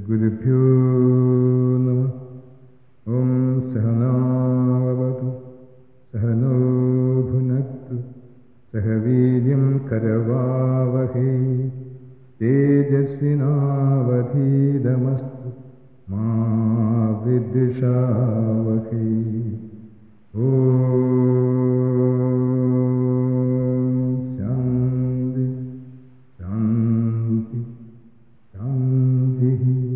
ശ്രീഗുരുഭ്യോ നമഃ. ഓം സഹനാവവതു സഹനോ ഭുനക്തു സഹ വീര്യം കരവാവഹൈ തേജസ്വിനാവധീതമസ്തു മാ വിദ്വിഷാവഹൈ. ശാന്തി ശാന്തി ശാന്തി.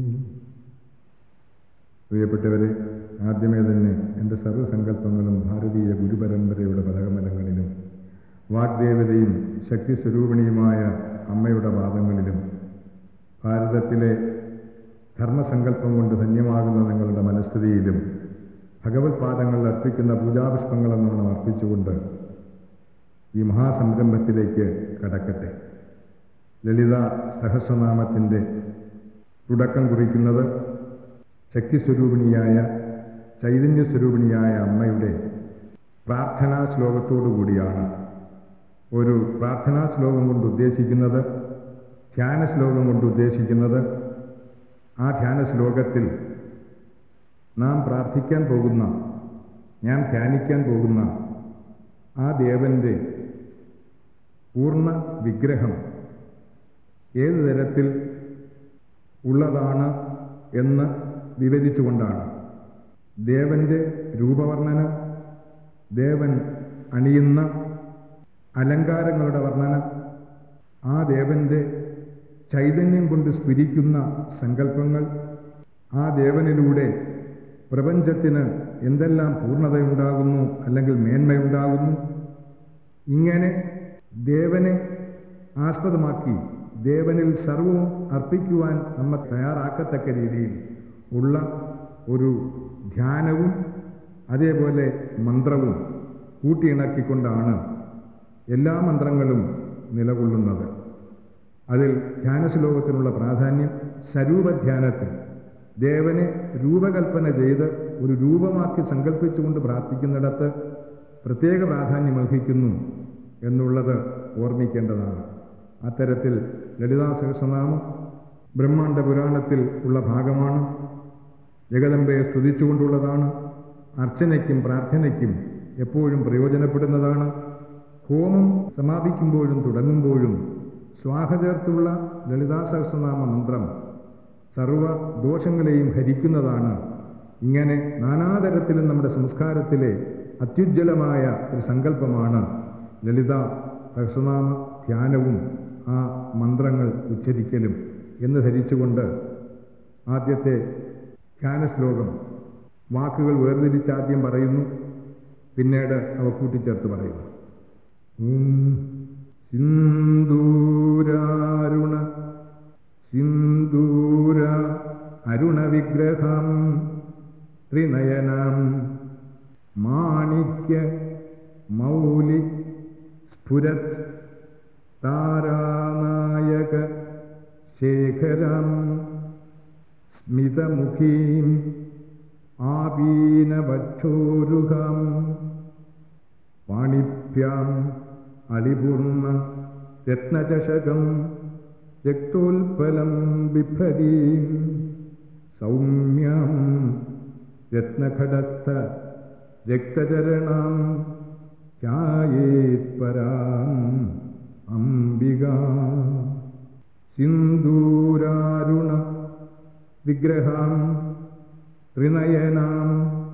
പ്രിയപ്പെട്ടവരെ, ആദ്യമേ തന്നെ എൻ്റെ സർവ്വസങ്കല്പങ്ങളും ഭാരതീയ ഗുരുപരമ്പരയുടെ പദകമലങ്ങളിലും വാഗ്ദേവതയും ശക്തിസ്വരൂപിണിയുമായ അമ്മയുടെ പാദങ്ങളിലും ഭാരതത്തിലെ ധർമ്മസങ്കല്പം കൊണ്ട് ധന്യമാകുന്ന നിങ്ങളുടെ മനസ്ഥിതിയിലും ഭഗവത് പാദങ്ങളിൽ അർപ്പിക്കുന്ന പൂജാപുഷ്പങ്ങളെന്നോണം അർപ്പിച്ചുകൊണ്ട് ഈ മഹാസംരംഭത്തിലേക്ക് കടക്കട്ടെ. ലളിത സഹസ്രനാമത്തിൻ്റെ തുടക്കം കുറിക്കുന്നത് ശക്തിസ്വരൂപിണിയായ ചൈതന്യസ്വരൂപിണിയായ അമ്മയുടെ പ്രാർത്ഥനാ ശ്ലോകത്തോടുകൂടിയാണ്. ഒരു പ്രാർത്ഥനാ ശ്ലോകം കൊണ്ട് ഉദ്ദേശിക്കുന്നത്, ധ്യാന ശ്ലോകം കൊണ്ട് ഉദ്ദേശിക്കുന്നത്, ആ ധ്യാന ശ്ലോകത്തിൽ നാം പ്രാർത്ഥിക്കാൻ പോകുന്ന, ഞാൻ ധ്യാനിക്കാൻ പോകുന്ന ആ ദേവൻ്റെ പൂർണ്ണ വിഗ്രഹം ഏതു തരത്തിൽ ഉള്ളതാണ് എന്ന് വിവരിച്ചുകൊണ്ടാണ്. ദേവൻ്റെ രൂപവർണ്ണന, ദേവൻ അണിയുന്ന അലങ്കാരങ്ങളുടെ വർണ്ണന, ആ ദേവൻ്റെ ചൈതന്യം കൊണ്ട് സ്ഫുരിക്കുന്ന സങ്കല്പങ്ങൾ, ആ ദേവനിലൂടെ പ്രപഞ്ചത്തിന് എന്തെല്ലാം പൂർണ്ണതയുണ്ടാകുന്നു അല്ലെങ്കിൽ മേന്മയുണ്ടാകുന്നു, ഇങ്ങനെ ദേവനെ ആസ്പദമാക്കി ദേവനിൽ സർവവും അർപ്പിക്കുവാൻ നമ്മെ തയ്യാറാക്കത്തക്ക രീതിയിൽ ഉള്ള ഒരു ധ്യാനവും അതേപോലെ മന്ത്രവും കൂട്ടിയിണക്കിക്കൊണ്ടാണ് എല്ലാ മന്ത്രങ്ങളും നിലകൊള്ളുന്നത്. അതിൽ ധ്യാനശ്ലോകത്തിനുള്ള പ്രാധാന്യം സ്വരൂപധ്യാനത്തിൽ ദേവനെ രൂപകൽപ്പന ചെയ്ത് ഒരു രൂപമാക്കി സങ്കല്പിച്ചുകൊണ്ട് പ്രാർത്ഥിക്കുന്നിടത്ത് പ്രത്യേക പ്രാധാന്യം അർഹിക്കുന്നു എന്നുള്ളത് ഓർമ്മിക്കേണ്ടതാണ്. അത്തരത്തിൽ ലളിതാ സഹസ്രനാമം ബ്രഹ്മാണ്ഡ പുരാണത്തിൽ ഉള്ള ഭാഗമാണ്. ജഗദംബയെ സ്തുതിച്ചുകൊണ്ടുള്ളതാണ്. അർച്ചനയ്ക്കും പ്രാർത്ഥനയ്ക്കും എപ്പോഴും പ്രയോജനപ്പെടുന്നതാണ്. ഹോമം സമാപിക്കുമ്പോഴും തുടങ്ങുമ്പോഴും സ്വാഹ ചേർത്തുള്ള ലളിതാ സഹസ്രനാമ മന്ത്രം സർവ ദോഷങ്ങളെയും ഹരിക്കുന്നതാണ്. ഇങ്ങനെ നാനാതരത്തിലും നമ്മുടെ സംസ്കാരത്തിലെ അത്യുജ്വലമായ ഒരു സങ്കല്പമാണ് ലളിതാ സഹസ്രനാമ ധ്യാനവും ആ മന്ത്രങ്ങൾ ഉച്ചരിക്കലും എന്ന് ധരിച്ചുകൊണ്ട് ആദ്യത്തെ ധ്യാനശ്ലോകം വാക്കുകൾ വേർതിരിച്ചാദ്യം പറയുന്നു, പിന്നീട് അവ കൂട്ടിച്ചേർത്ത് പറയുന്നു. സിന്ദൂരാരുണ സിന്ദൂര അരുണവിഗ്രഹം ത്രിനയനം മാണിക്യ മൗലി സ്ഫുരത് താരാനായക ശേഖരം സ്മിതമുഖീം ആപീനവക്ഷോരുഹം പാണിഭ്യാം അളിപൂർണ്ണ രത്നചഷകം രക്തോൽപലം ബിഭ്രതീം സൗമ്യം രത്നഘടസ്ഥ രക്തചരണം ധ്യായേത്പരാം അംബികാ. സിന്ദൂരാരുണ വിഗ്രഹം ത്രിനയനാം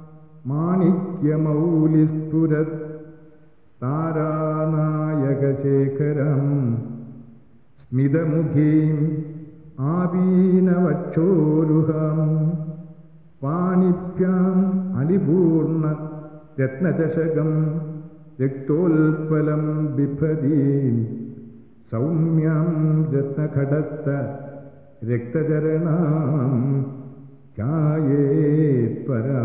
മാണിക്യമൗലിസ്ഫുരത് താരാനായകശേഖരം സ്മിതമുഖീം ആപീനവക്ഷോരുഹം പാണിഭ്യാം അളിപൂർണ്ണ രത്നചഷകം രക്തോൽപലം ബിഭ്രതീം സൗമ്യം രത്നഘടസ്ഥ രക്തചരണം ധ്യായേത്പരാ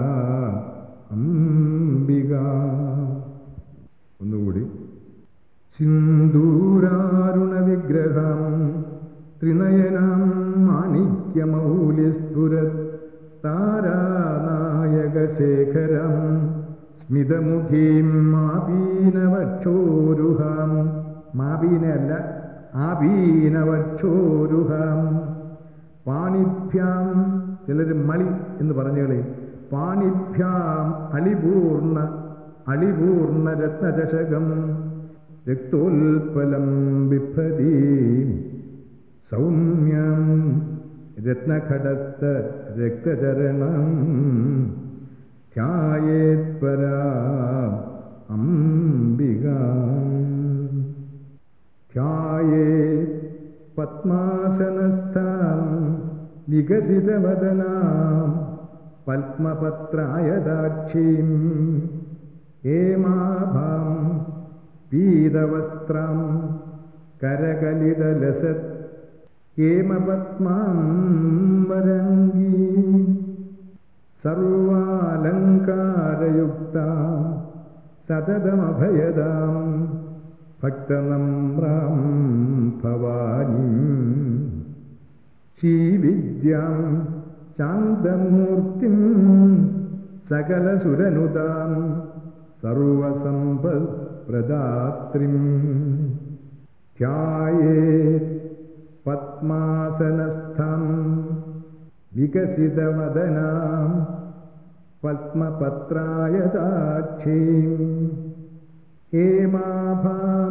അംബികാ. ഒന്നുകൂടി. സിന്ദൂരാരുണ വിഗ്രഹം ത്രിനയനം മാണിക്യമൗലിസ്ഫുരത് താരാനായകശേഖരം സ്മിതമുഖീം മാപീനവക്ഷോരുഹം, മാപീന അല്ല ആപീനവക്ഷോരുഹം പാണിഭ്യാം, ചിലർ മളി എന്ന് പറഞ്ഞുകളെ, പാണിഭ്യാം അളിപൂർണ്ണ രത്നചഷകം രക്തോൽപലം ബിഭ്രതി സൗമ്യം രത്നഘടസ്ഥ രക്തചരണം ധ്യായേത്പരാ അംബികാം. ധ്യായേത് പത്മാസനസ്ഥാം വികസിതവദനാം പത്മപത്രായദാക്ഷീം ഹേമാഭാം പീതവസ്ത്രം കരകലിതലസത് ഹേമപത്മാം വരംഗീ സർവാലങ്കാരയുക്താം സതതമഭയദാം ഭക്തനമ്രാം ഭവാനീം ശ്രീവിദ്യാം ശാന്തമൂർത്തിം സകലസുരനുതാം സർവസമ്പത്പ്രദാത്രിം ധ്യായേത് പത്മാസനസ്ഥം വികസിതവദനാം പത്മപത്രായദാക്ഷീം ഹേമാഭാം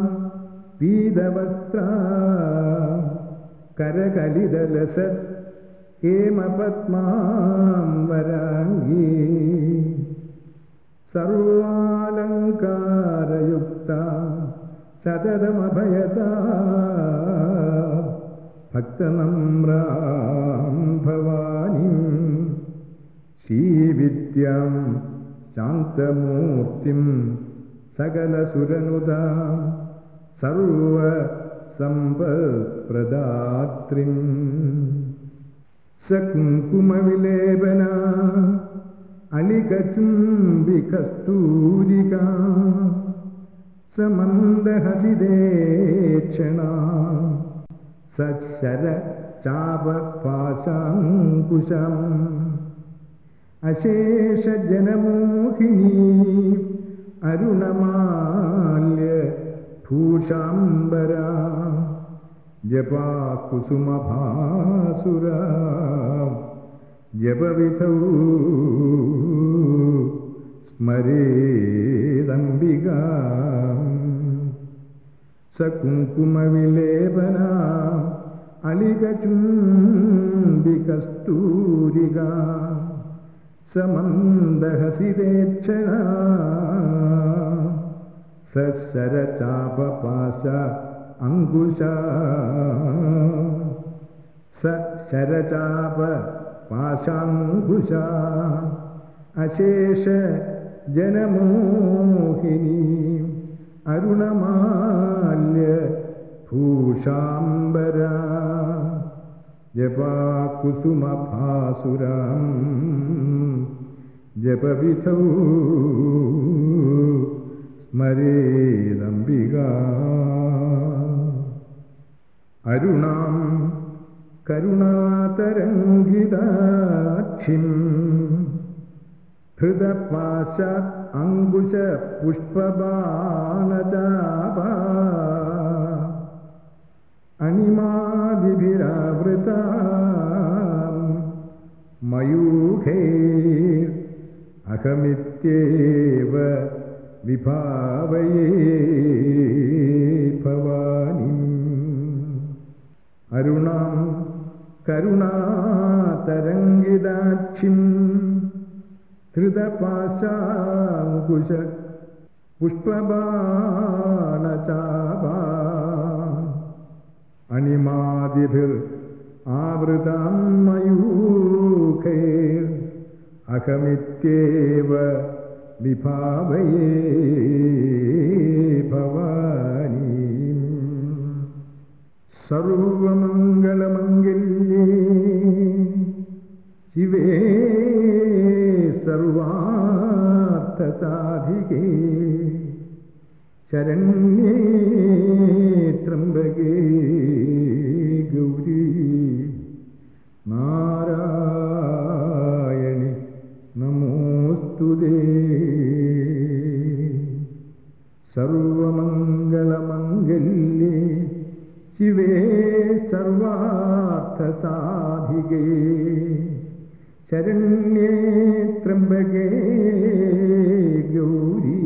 പീതവസ്ത്രാം കരകലിതലസത് ഹേമപത്മാം വരാംഗീ സർവാലങ്കാരയുക്താം സതതമഭയദാം ഭക്തനമ്രാം ഭവാനീം ശ്രീവിദ്യാം ശാന്തമൂർത്തിം സകലസുരനുതാം സർവസമ്പത്പ്രദാത്രിം സകുങ്കുമവിലേപനാ അലികചുംബികസ്തൂരികാ സമന്ദഹസിതേക്ഷണാ സശരചാപപാശാങ്കുശം അശേഷജനമോഹിനീ അരുണമാല്യ ഭൂഷാംബരാ ജപാകുസുമഭാസുരാ ജപവിധൗ സ്മരേദംബികാം സകുങ്കുമവിലേപനാ അലികചുംബികസ്തൂരികാ സമന്ദഹസിതേക്ഷണാ സശരചാപപാശ അങ്കുശാ സശരചാപ പാശാങ്കുശാ അശേഷ ജനമോഹിനി അരുണമാല്യ ഭൂഷാംബരാ ജപാകുസുമഭാസുരാം ജപവിധൗ സ്മരേദംബികാ അരുണാം കരുണാതരംഗിതാക്ഷിം ഹൃദപാശ അങ്കുശ പുഷ്പബാണചാപാ അണിമാദിഭിരാവൃതാം മയൂഖൈർ അഹമിത്യേവ വിഭാവയേ ഭവാനിം അരുണാം കരുണാതരംഗിതാക്ഷിം ഹൃദപാശാങ്കുശ പുഷ്പബാണചാപാ അണിമാദിഭിർ ആവൃതാം മയൂഖൈർ അഹമിത്യേവ വിഭാവയേ ഭവാനീം സർവമംഗളമംഗല്യേ ശിവേ സർവാർത്ഥസാധികേ ശരണ്യേ ത്രംബകേ ഗൗരീ നാരായണി നമോസ്തുതേ സർവമംഗളമംഗല്യേ ശിവേ സർവാർത്ഥസാധികേ ശരണ്യേ ത്രംബകേ ഗൗരി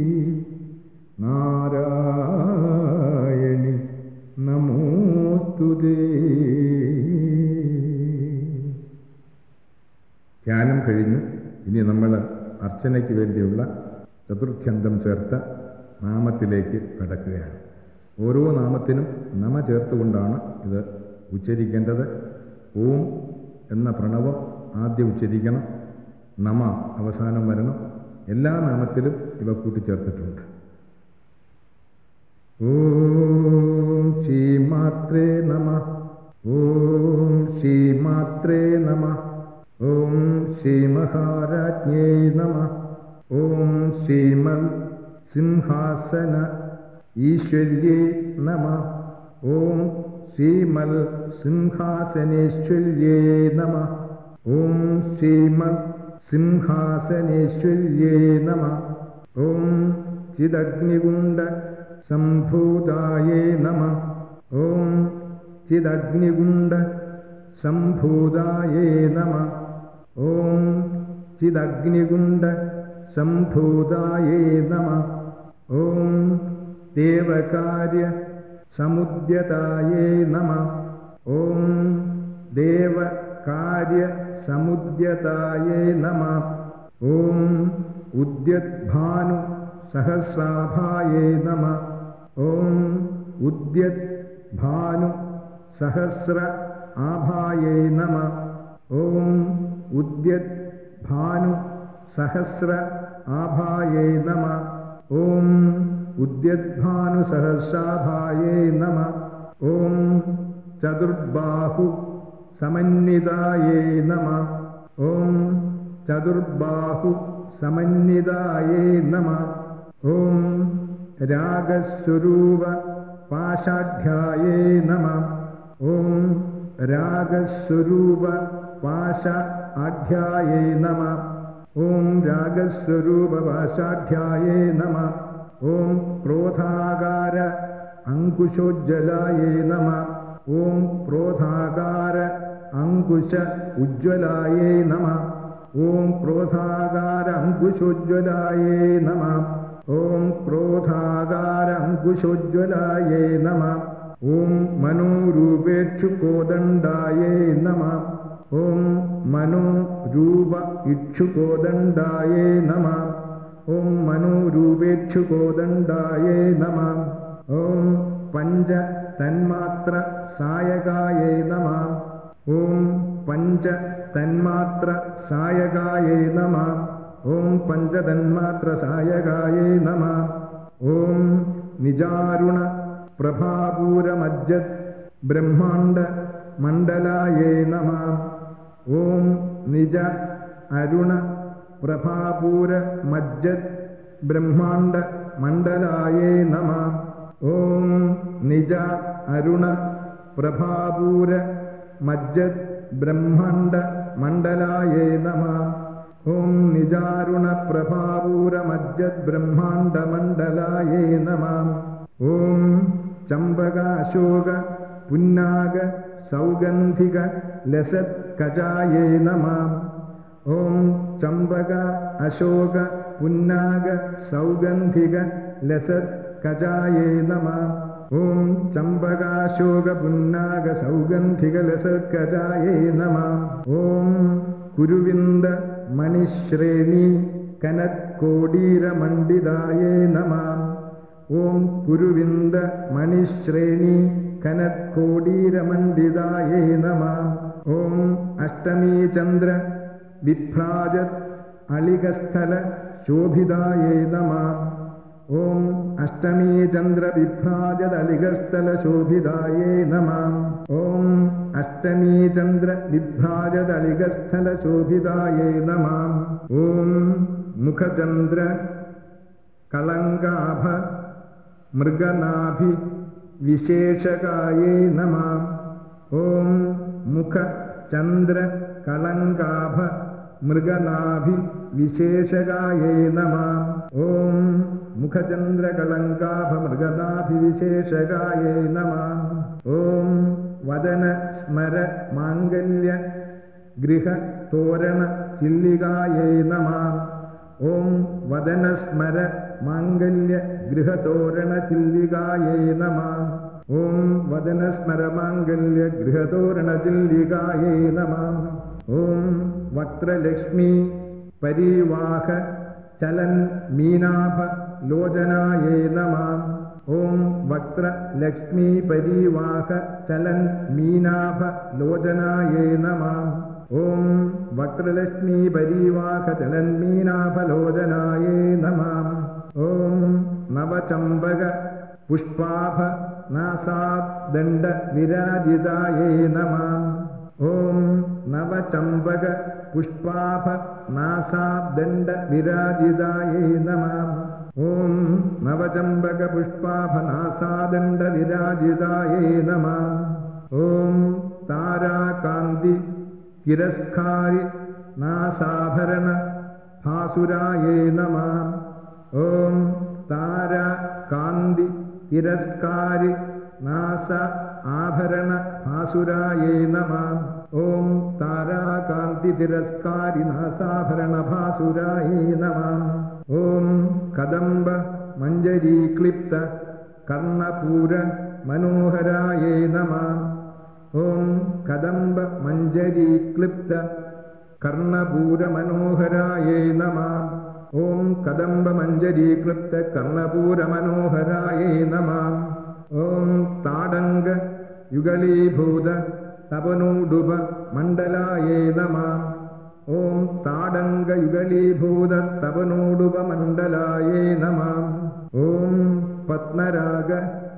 നാരായണി നമോസ്തുതേ. ധ്യാനം കഴിഞ്ഞു. ഇനി നമ്മൾ അർച്ചനയ്ക്ക് വേണ്ടിയുള്ള ചതുർത്ഥ്യന്തം ചേർത്ത നാമത്തിലേക്ക് കടക്കുകയാണ്. ഓരോ നാമത്തിനും നമ ചേർത്തുകൊണ്ടാണ് ഇത് ഉച്ചരിക്കേണ്ടത്. ഓം എന്ന പ്രണവം ആദ്യം ഉച്ചരിക്കണം, നമ അവസാനം വരണം. എല്ലാ നാമത്തിലും ഇവ കൂട്ടിച്ചേർത്തിട്ടുണ്ട്. ഓം ശ്രീമാത്രേ നമ, ഓം ശ്രീമാത്രേ നമ, ഓം ശ്രീമഹാരാജ്ഞേ നമ, ഓം ശ്രീമൽ സിംഹാസന ഈശ്വര്യേ നമ, ഓം ശ്രീമൽ സിംഹാസനേശ്വര്യേ നമ, ഓം ശ്രീമൽ സിംഹാസനേശ്വര്യേ നമ, ഓം ചിദഗ്നികുണ്ഡ സംഭൂതായേ നമ, ഓം ചിദഗ്നികുണ്ഡ സംഭൂതായേ നമ, ഓം ചിദഗ്നികുണ്ഡ സംഭൂതായേ നമ, ഓം ദേവകാര്യ സമുദ്യതായേ നമ, ഓം ദേവകാര്യ സമുദ്യതായേ നമ, ഓം ഉദ്യദ്ഭാനു സഹസ്രാഭായേ നമ, ഓം ഉദ്യദ്ഭാനു സഹസ്ര ആഭായേ നമ, ഓം ഉദ്യദ്ഭാനു സഹസ്ര ആഭായേ നമ, ഓം ഉദ്യദ്ഭാനു സഹസ്രാഭായേ നമ, ഓം ചതുർബാഹു സമന്വിതായേ നമ, ഓം ചതുർബാഹു സമന്വിതായേ നമ, ഓം രാഗസ്വരൂപ പാശാഢ്യായേ നമ, ഓം രാഗസ്വരൂപ പാശ ആഢ്യായേ നമ, ഓം രാഗസ്വരൂപ പാശാഢ്യായേ നമ, ഓം ക്രോധാകാര അങ്കുശോജ്വലായേ നമ, ഓം ക്രോധാകാര അങ്കുശ ഉജ്ജ്വലായേ നമ, ഓം ക്രോധാകാര അങ്കുശോജ്വലായേ നമ, ഓം ക്രോധാകാര അങ്കുശോജ്വലായേ നമ, ഓം മനോരൂപേക്ഷു കോദണ്ഡായേ നമ, ഓം മനോരൂപ ഇക്ഷുകോദണ്ഡായേ നമ, ഓം മനോരൂപേക്ഷു കോദണ്ഡായേ നമ, ഓം പഞ്ച തന്മാത്ര സായകായേ നമ, ഓം പഞ്ച തന്മാത്ര സായകായേ നമ, ഓം പഞ്ചതന്മാത്ര സായകായേ നമ, ഓം നിജാരുണ പ്രഭാപൂരമജ്ജത് ബ്രഹ്മാണ്ഡ മണ്ഡലായേ നമ, ഓം നിജ അരുണ പ്രഭാപൂര മജ്ജത് ബ്രഹ്മാണ്ഡ മണ്ഡലായേ നമ, ഓം നിജ അരുണ പ്രഭാപൂര മജ്ജത് ബ്രഹ്മാണ്ഡ മണ്ഡലായേ നമ, ഓം നിജാരുണ പ്രഭാപൂര മജ്ജത് ബ്രഹ്മാണ്ഡ മണ്ഡലായേ നമ, ഓം ചമ്പകാശോക പുന്നാഗ സൗഗന്ധിക ലസത് കജായേ നമ, ഓം ചമ്പക അശോക പുന്നാഗ സൗഗന്ധിക ലസത് കജായേ നമ, ഓം ചമ്പകാശോക പുന്നാഗ സൗഗന്ധിക ലസത് കജായേ നമ, ഓം കുരുവിന്ദ മണിശ്രേണി കനത്കോടീരമണ്ഡിതായേ നമ, ഓം കുരുവിന്ദ മണിശ്രേണി കനത്കോടീരമണ്ഡിതായേ നമ, ഓം അഷ്ടമീ ചന്ദ്ര വിഭ്രാജത് അളികസ്ഥല ശോഭിതായേ നമ, ഓം അഷ്ടമീ ചന്ദ്ര വിഭ്രാജത് അളികസ്ഥല ശോഭിതായേ നമ, ഓം അഷ്ടമീ ചന്ദ്ര വിഭ്രാജത് അളികസ്ഥല ശോഭിതായേ നമ, ഓം മുഖചന്ദ്ര കളങ്കാഭ മൃഗനാഭി വിശേഷകായേ നമ, ഓം മുഖ ചന്ദ്ര കളങ്കാഭ മൃഗനാഭി വിശേഷകായേ നമ, ഓം മുഖചന്ദ്ര കളങ്കാഭ മൃഗനാഭി വിശേഷകായേ നമ, ഓം വദന സ്മര മാംഗല്യ ഗൃഹ തോരണ ചില്ലികായൈ നമഃ. ഓം വദന സ്മര മാംഗല്യ ഗൃഹതോരണ ചില്ലികായൈ നമഃ. ഓം വദന സ്മര മാംഗല്യ ഗൃഹതോരണ ചില്ലികായൈ നമഃ. ഓം വക്ത്രലക്ഷ്മി പരിവാഹ ചലൻ മീനാഭ ലോചനായൈ നമഃ. ഓം വക്ത്രലക്ഷ്മി പരിവാഹ ചലൻ മീനാഭ ലോചനായൈ നമഃ. ഓം വക്ത്രലക്ഷ്മി പരിവാഹ ചലൻ മീനാഭ ലോചനായൈ നമഃ. ഓം നവചമ്പക പുഷ്പാഭ നാസാദണ്ഡ വിരാജിതായൈ നമഃ. ഓം നവചമ്പക പുഷ്പാഭ നാസാദണ്ഡ വിരാജിതായൈ നമഃ. ഓം നവചമ്പക പുഷ്പാഭ നാസാദണ്ഡ വിരാജിതായൈ നമഃ. ഓം താരാകാന്തി തിരസ്കാരി നാസാഭരണ ഭാസുരായൈ നമഃ. ഓം താരാകാന്തി തിരസ്കാരി നാസ ആഭരണ ഭാസുരായൈ നമഃ. ഓം താരാകാന്തി തിരസ്കാരി നാസാഭരണ ഭാസുരായൈ നമഃ. ഓം കദംബ മഞ്ജരീക്ലിപ്ത കർണപൂര മനോഹരായൈ നമഃ. ഓം കദംബ മഞ്ജരീക്ലിപ്ത കർണപൂര മനോഹരായൈ നമഃ. ഓം കദംബ മഞ്ജരീക്ലിപ്ത കർണപൂര മനോഹരായൈ നമഃ. ഓം താടങ്ക യുഗളീഭൂത തപനൂഡുപ മണ്ഡലായൈ നമഃ. ഓം താടങ്ക യുഗളീഭൂത തപനൂഡുപ മണ്ഡലായൈ നമഃ. ഓം പത്മരാഗ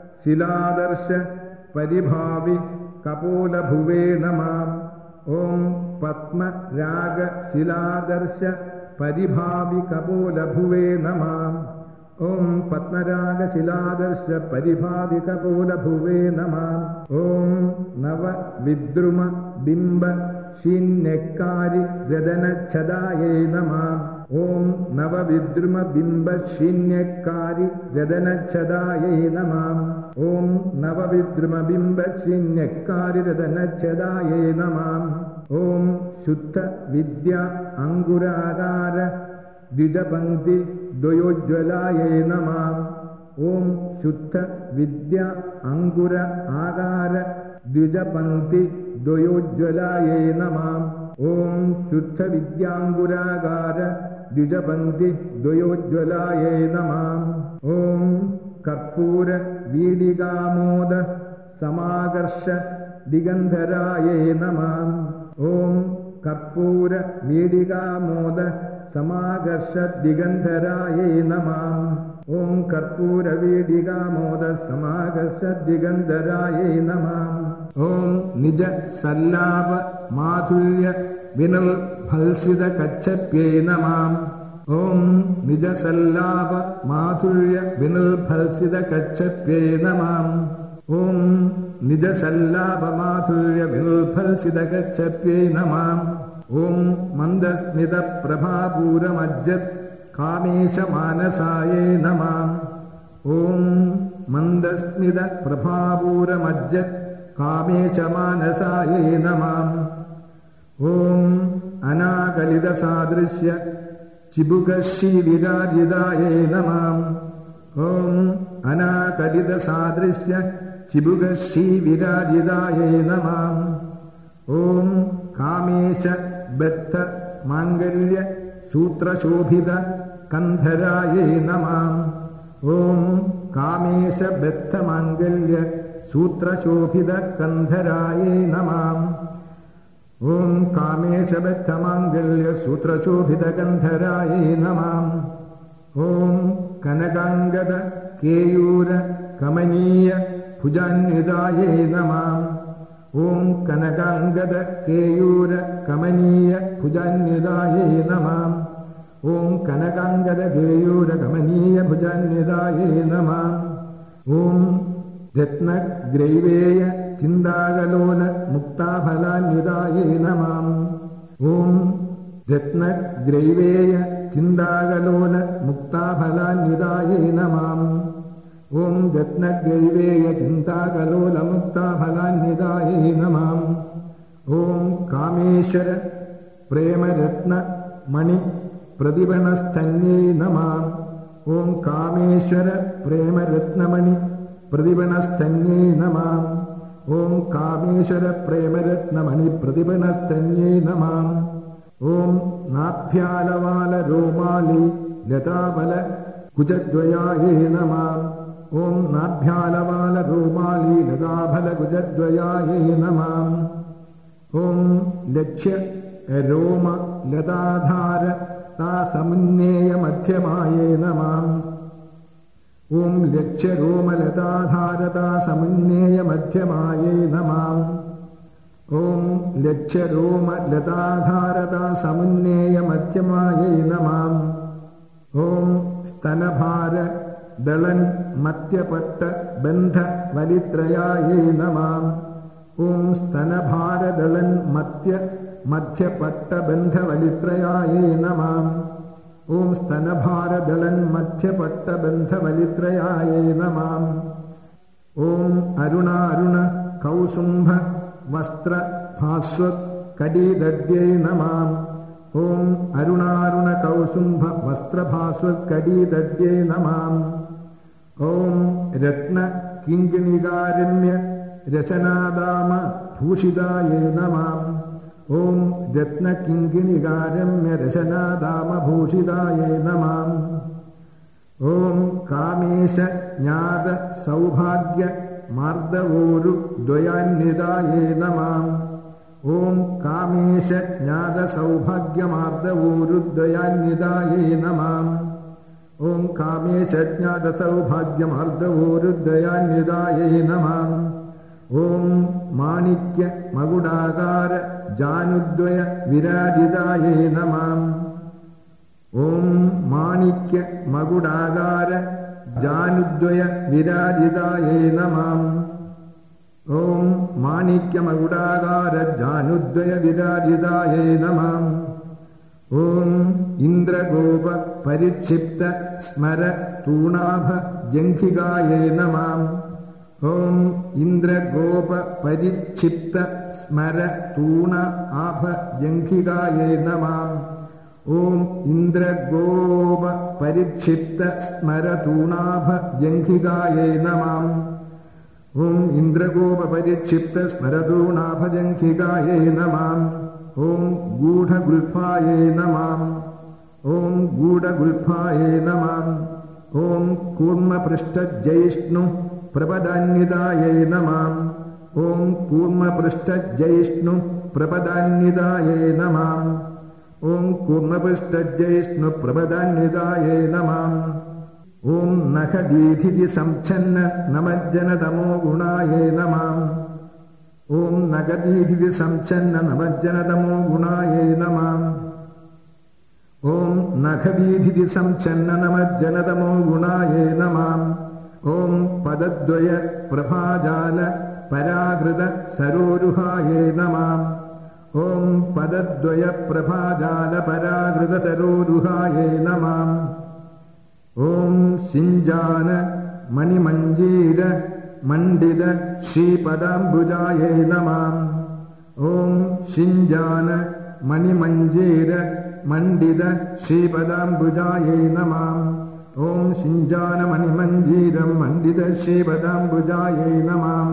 ശിലാദർശ പരിഭാവി കപോലഭുവേ നമഃ. ഓം പത്മരാഗ ശിലാദർശ പരിഭാവി കപോലഭുവേ നമഃ. ഓം പത്മരാഗ ശിലാദർശ പരിഭാവി കപോലഭുവേ നമഃ. ഓം നവ വിദ്രുമ ബിംബ ശീന്യക്കാരി രദനച്ഛദായൈ നമഃ. ഓം നവ വിദ്രുമ ബിംബ ശീന്യക്കാരി രദനച്ഛദായൈ നമഃ. ഓം നവ വിദ്രുമ ബിംബ ശീന്യക്കാരി രദനച്ഛദായൈ നമഃ. ഓം ശുദ്ധ വിദ്യ അങ്കുരാകാര ദ്വിജപംക്തി ദ്വയോജ്വലായൈ നമഃ. ഓം ശുദ്ധ വിദ്യ അങ്കുര ആകാര ദ്വിജപംക്തി ദ്വയോജ്വലായൈ നമഃ. ഓം ശുദ്ധ വിദ്യാങ്കുരാകാര ദ്വിജപംക്തി ദ്വയോജ്വലായൈ നമഃ. ഓം കർപ്പൂര വീടികാമോദ സമാകർഷ ദിഗന്ധരായൈ നമഃ. ഓം കർപ്പൂര വീടികാമോദ സമാകർഷ ദിഗന്ധരായൈ നമഃ. ഓം കർപ്പൂര വീടികാമോദ സമാകർഷ ദിഗന്ധരായൈ നമഃ. ഓം നിജ സല്ലാപ മാധുര്യ വിനൽ ഭൽസിത കച്ഛപ്യൈ നമഃ. ഓം നിജ സല്ലാപ മാധുര്യ വിനൽ ഭൽസിത കച്ഛപ്യൈ നമഃ. ഓം നിജ സല്ലാപ മാധുര്യ വിനൽ ഭൽസിത കച്ഛപ്യൈ നമഃ. ഓം മന്ദസ്മിത പ്രഭാപൂരമജ്ജത് കാമേശ മാനസായൈ നമഃ. ഓം മന്ദസ്മിത പ്രഭാപൂരമജ്ജത് കാമേശ മാനസായൈ നമഃ. ഓം അനാകലിത സാദൃശ്യ ചിബുകശ്രീ വിരാജിതായൈ നമഃ. ഓം അനാകലിത സാദൃശ്യ ചിബുകശ്രീ വിരാജിതായൈ നമഃ. ഓം കാമേശ ബദ്ധ മാംഗല്യ സൂത്രശോഭിത കന്ധരായൈ നമഃ. ഓം കാമേശ ബദ്ധ മാംഗല്യ സൂത്രശോഭിത കന്ധരായൈ നമഃ. ഓം കാമേശ ബദ്ധ മാംഗല്യ സൂത്രശോഭിത കന്ധരായൈ നമഃ. ഓം കനകാംഗത കേയൂര കമനീയ ഭുജാന്വിതായൈ നമഃ. ഓം കനകാംഗത കേയൂര കമനീയ ഭുജാന്വിതായൈ നമഃ. ഓം കനകാംഗത കേയൂര കമനീയ ഭുജാന്വിതായൈ നമഃ. ഓം രത്നഗ്രൈവേയ ചിന്താകലോല മുക്താഫലാന്വിതായൈ നമഃ. ഓം രത്നഗ്രൈവേയ ചിന്താകലോല മുക്താഫലാന്വിതായൈ നമഃ. ഓം രത്നഗ്രൈവേയ ചിന്താകലോലമുക്താഫലാന്വിതായൈ നമഃ. ഓം കാമേശ്വര പ്രേമരത്ന മണി പ്രതിപണസ്ഥന്യൈ നമഃ. ഓം കാമേശ്വര പ്രേമരത്നമണി പ്രതിപണസ്ഥന്യൈ നമഃ. ഓം കാമേശ്വര പ്രേമരത്നമണി പ്രതിപണസ്ഥന്യൈ നമഃ. ഓം നാഭ്യാലവാല രോമാലി ലതാബല കുജദ്വയായൈ നമഃ. ഓം നാഭ്യാലവാല രോമാലി ലതാബല കുജദ്വയായൈ നമഃ. ഓം ലക്ഷ്യ രോമ ലതാധാര താസമുന്നേയ മധ്യമായൈ നമഃ. ഓം ലക്ഷ്യ രോമ ലതാധാര താസമുന്നേയ മധ്യമായൈ നമഃ. ഓം ലക്ഷ്യ രോമ ലതാധാര താസമുന്നേയ മധ്യമായൈ നമഃ. ഓം സ്തനഭാര ദളൻ മധ്യപട്ട ബന്ധ വലിത്രയായൈ നമഃ. ഓം സ്തനഭാര ദളൻ മധ്യപട്ട ബന്ധ വലിത്രയായൈ നമഃ. ഓം സ്തനഭാര ദളൻ മധ്യപട്ട ബന്ധ വലിത്രയായൈ നമഃ. ഓം അരുണാരുണ കൗസുംഭ വസ്ത്ര ഭാസ്വത് കടീദദ്യൈ നമഃ. ഓം അരുണാരുണ കൗസുംഭ വസ്ത്രഭാസ്വത് കടീദദ്യൈ നമഃ. ഓം രത്ന കിങ്കിണികാരമ്യ രചനാദാമ ഭൂഷിതായൈ നമഃ. ഓം രത്ന കിങ്കിണികാരമ്യ രചനാദാമ ഭൂഷിതായൈ നമഃ. ഓം കാമേശ ജ്ഞാത സൗഭാഗ്യ മാർദ്ദവോരു ദ്വയാന്വിതായൈ നമഃ. ഓം കാമേശ ജ്ഞാത സൗഭാഗ്യ മാർദ്ദവോരു ദ്വയാന്വിതായൈ നമഃ. ഓം കാമേശ ജ്ഞാത സൗഭാഗ്യ മാർദ്ദവോരു ദ്വയാന്വിതായൈ നമഃ. ഓം മാണിക്യ മകുടാകാര ജാനുദ്വയ വിരാജിതായൈ നമഃ. ഓം മാണിക്യ മകുടാകാര ജാനുദ്വയ വിരാജിതായൈ നമഃ. ഓം മാണിക്യ മകുടാകാര ജാനുദ്വയ വിരാജിതായൈ നമഃ. ഓം ഇന്ദ്രഗോപ പരിക്ഷിപ്ത സ്മര തൂണാഭ ജംഘികായൈ നമഃ. ഓം ഇന്ദ്രഗോപ പരിക്ഷിപ്ത സ്മര തൂണ ആഭ ജംഘികായൈ നമഃ. ഓം ഇന്ദ്രഗോപ പരിക്ഷിപ്ത സ്മര തൂണാഭ ജംഘികായൈ നമഃ. ഓം ഇന്ദ്രഗോപ പരിക്ഷിപ്ത സ്മരതൂണാഭ ജംഘികായൈ നമഃ. ഓം ഗൂഢഗുൽഫായൈ നമഃ. ഓം ഗൂഢഗുൽഫായൈ നമഃ. ഓം കൂർമ്മപൃഷ്ഠജൈഷ്ണു പ്രപദാന്വിതായൈ നമഃ. ഓം കൂർമ്മപൃഷ്ഠജൈഷ്ണു പ്രപദാന്വിതായൈ നമഃ. ഓം കൂർമ്മപൃഷ്ഠജൈഷ്ണു പ്രപദാന്വിതായൈ നമഃ. ഓം നഖദീധിതി സംച്ഛന്ന നമജ്ജനതമോ ഗുണായൈ നമഃ. ഓം നഖദീധിതി സംച്ഛന്ന നമജ്ജനതമോ ഗുണായൈ നമഃ. ഓം നഖദീധിതി സംച്ഛന്ന നമജ്ജനതമോ ഗുണായൈ നമഃ. ഓം പദദ്വയ പ്രഭാജാല പരാകൃത സരോരുഹായൈ നമഃ. ഓം പദദ്വയ പ്രഭാജാല പരാകൃത സരോരുഹായൈ നമഃ. ഓം സിഞ്ചാന മണിമഞ്ജീര മണ്ഡിത ശ്രീപദാംബുജായൈ നമഃ. ഓം സിഞ്ചാന മണിമഞ്ജീര മണ്ഡിത ശ്രീപദാംബുജായൈ നമഃ. ഓം സിഞ്ചാന മണിമഞ്ജീരം മണ്ഡിത ശ്രീപദാംബുജായൈ നമഃ.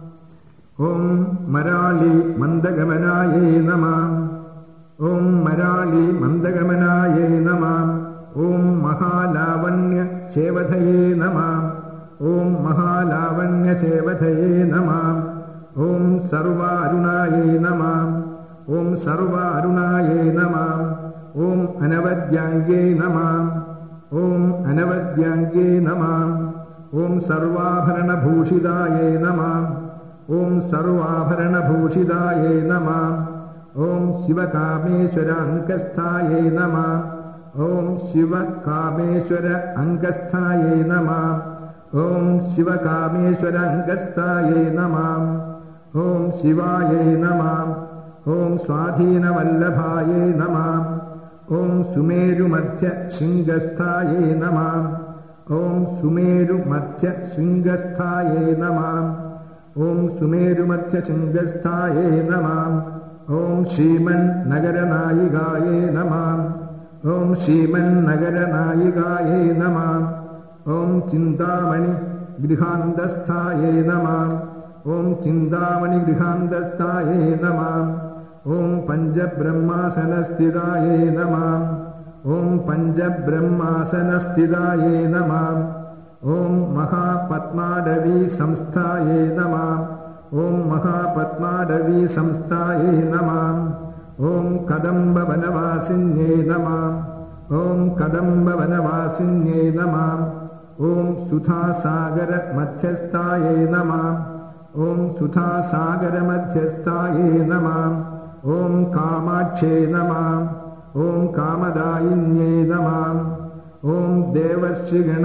ഓം മരാളി മന്ദഗമനായൈ നമഃ. ഓം മരാളി മന്ദഗമനായൈ നമഃ. ഓം മഹാലാവണ്യ ശേവധയേ നമഃ. ഓം മഹാലാവണ്യ ശേവധയേ നമഃ. ഓം സർവാരുണായൈ നമഃ. ഓം സർവാരുണായൈ നമഃ. ഓം അനവദ്യാംഗേ നമഃ. ഓം അനവദ്യാംഗേ നമഃ. ഓം സർവാഭരണഭൂഷിതായൈ നമഃ. ഓം സർവാഭരണഭൂഷിതായൈ നമഃ. ഓം ശിവകാമേശ്വര അംഗസ്ഥായൈ നമഃ. ഓം ശിവകാമേശ്വര അംഗസ്ഥായൈ നമഃ. ഓം ശിവകാമേശ്വര അംഗസ്ഥായൈ നമഃ. ഓം ശിവായൈ നമഃ. ഓം സ്വാധീനവല്ലഭായൈ നമഃ. ഓം സുമേരുമധ്യ ശൃംഗസ്ഥായൈ നമഃ. ഓം സുമേരുമധ്യ ശൃംഗസ്ഥായേ നമഃ. ഓം സുമേരുമധ്യ ശൃംഗസ്ഥായേ നമഃ. ഓം ശ്രീമന്നഗരനായികായേ നമഃ. ഓം ശ്രീമന്നഗരനായികായേ നമഃ. ഓം ചിന്താമണി ഗൃഹാന്തസ്ഥായേ നമഃ. ഓം ചിന്താമണി ഗൃഹാന്തസ്ഥായേ നമഃ. ഓം പഞ്ചബ്രഹ്മാസനസ്ഥിതായേ നമഃ. ഓം പഞ്ചബ്രഹ്മാസനസ്ഥിതായേ നമഃ. ഓം മഹാപത്മാടവീ സംസ്ഥായേ നമഃ. ഓം മഹാപത്മാടവീ സംസ്ഥായേ നമഃ. ഓം കദംബവനവാസിന്യേ നമഃ. ഓം കദംബവനവാസിന്യേ നമഃ. ഓം സുധാസാഗര മധ്യസ്ഥായേ നമഃ. ഓം സുധാസാഗര മധ്യസ്ഥായേ നമഃ. ഓം കാമാക്ഷേ നമഃ. ഓം കാമദായിന്യേ നമഃ. ഓം ദേവർഷിഗണ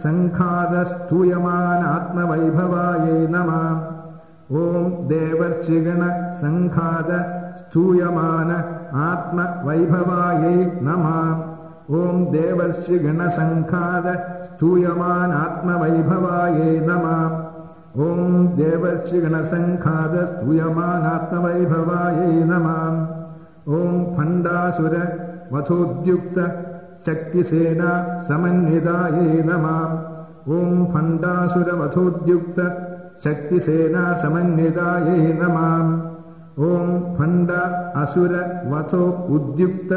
സംഘാതസ്തൂയമാനാത്മവൈഭവായേ നമഃ. ഓം ദേവർഷിഗണ സംഘാത സ്തൂയമാന ആത്മവൈഭവായേ നമഃ. ഓം ദേവർഷിഗണ സംഘാത സ്തൂയമാനാത്മവൈഭവായേ നമഃ. ഓം ദേവർഷിഗണ സംഘാത സ്തൂയമാനാത്മവൈഭവായേ നമഃ. ഓം ഭണ്ഡാസുര വധോദ്യുക്ത ശക്തിസേനാ സമന്വിതായേ നമഃ. ഓം ഭണ്ഡാസുര വധോദ്യുക്ത ശക്തിസേനാ സമന്വിതായേ നമഃ. ഓം ഭണ്ഡ അസുര വധോ ഉദ്യുക്ത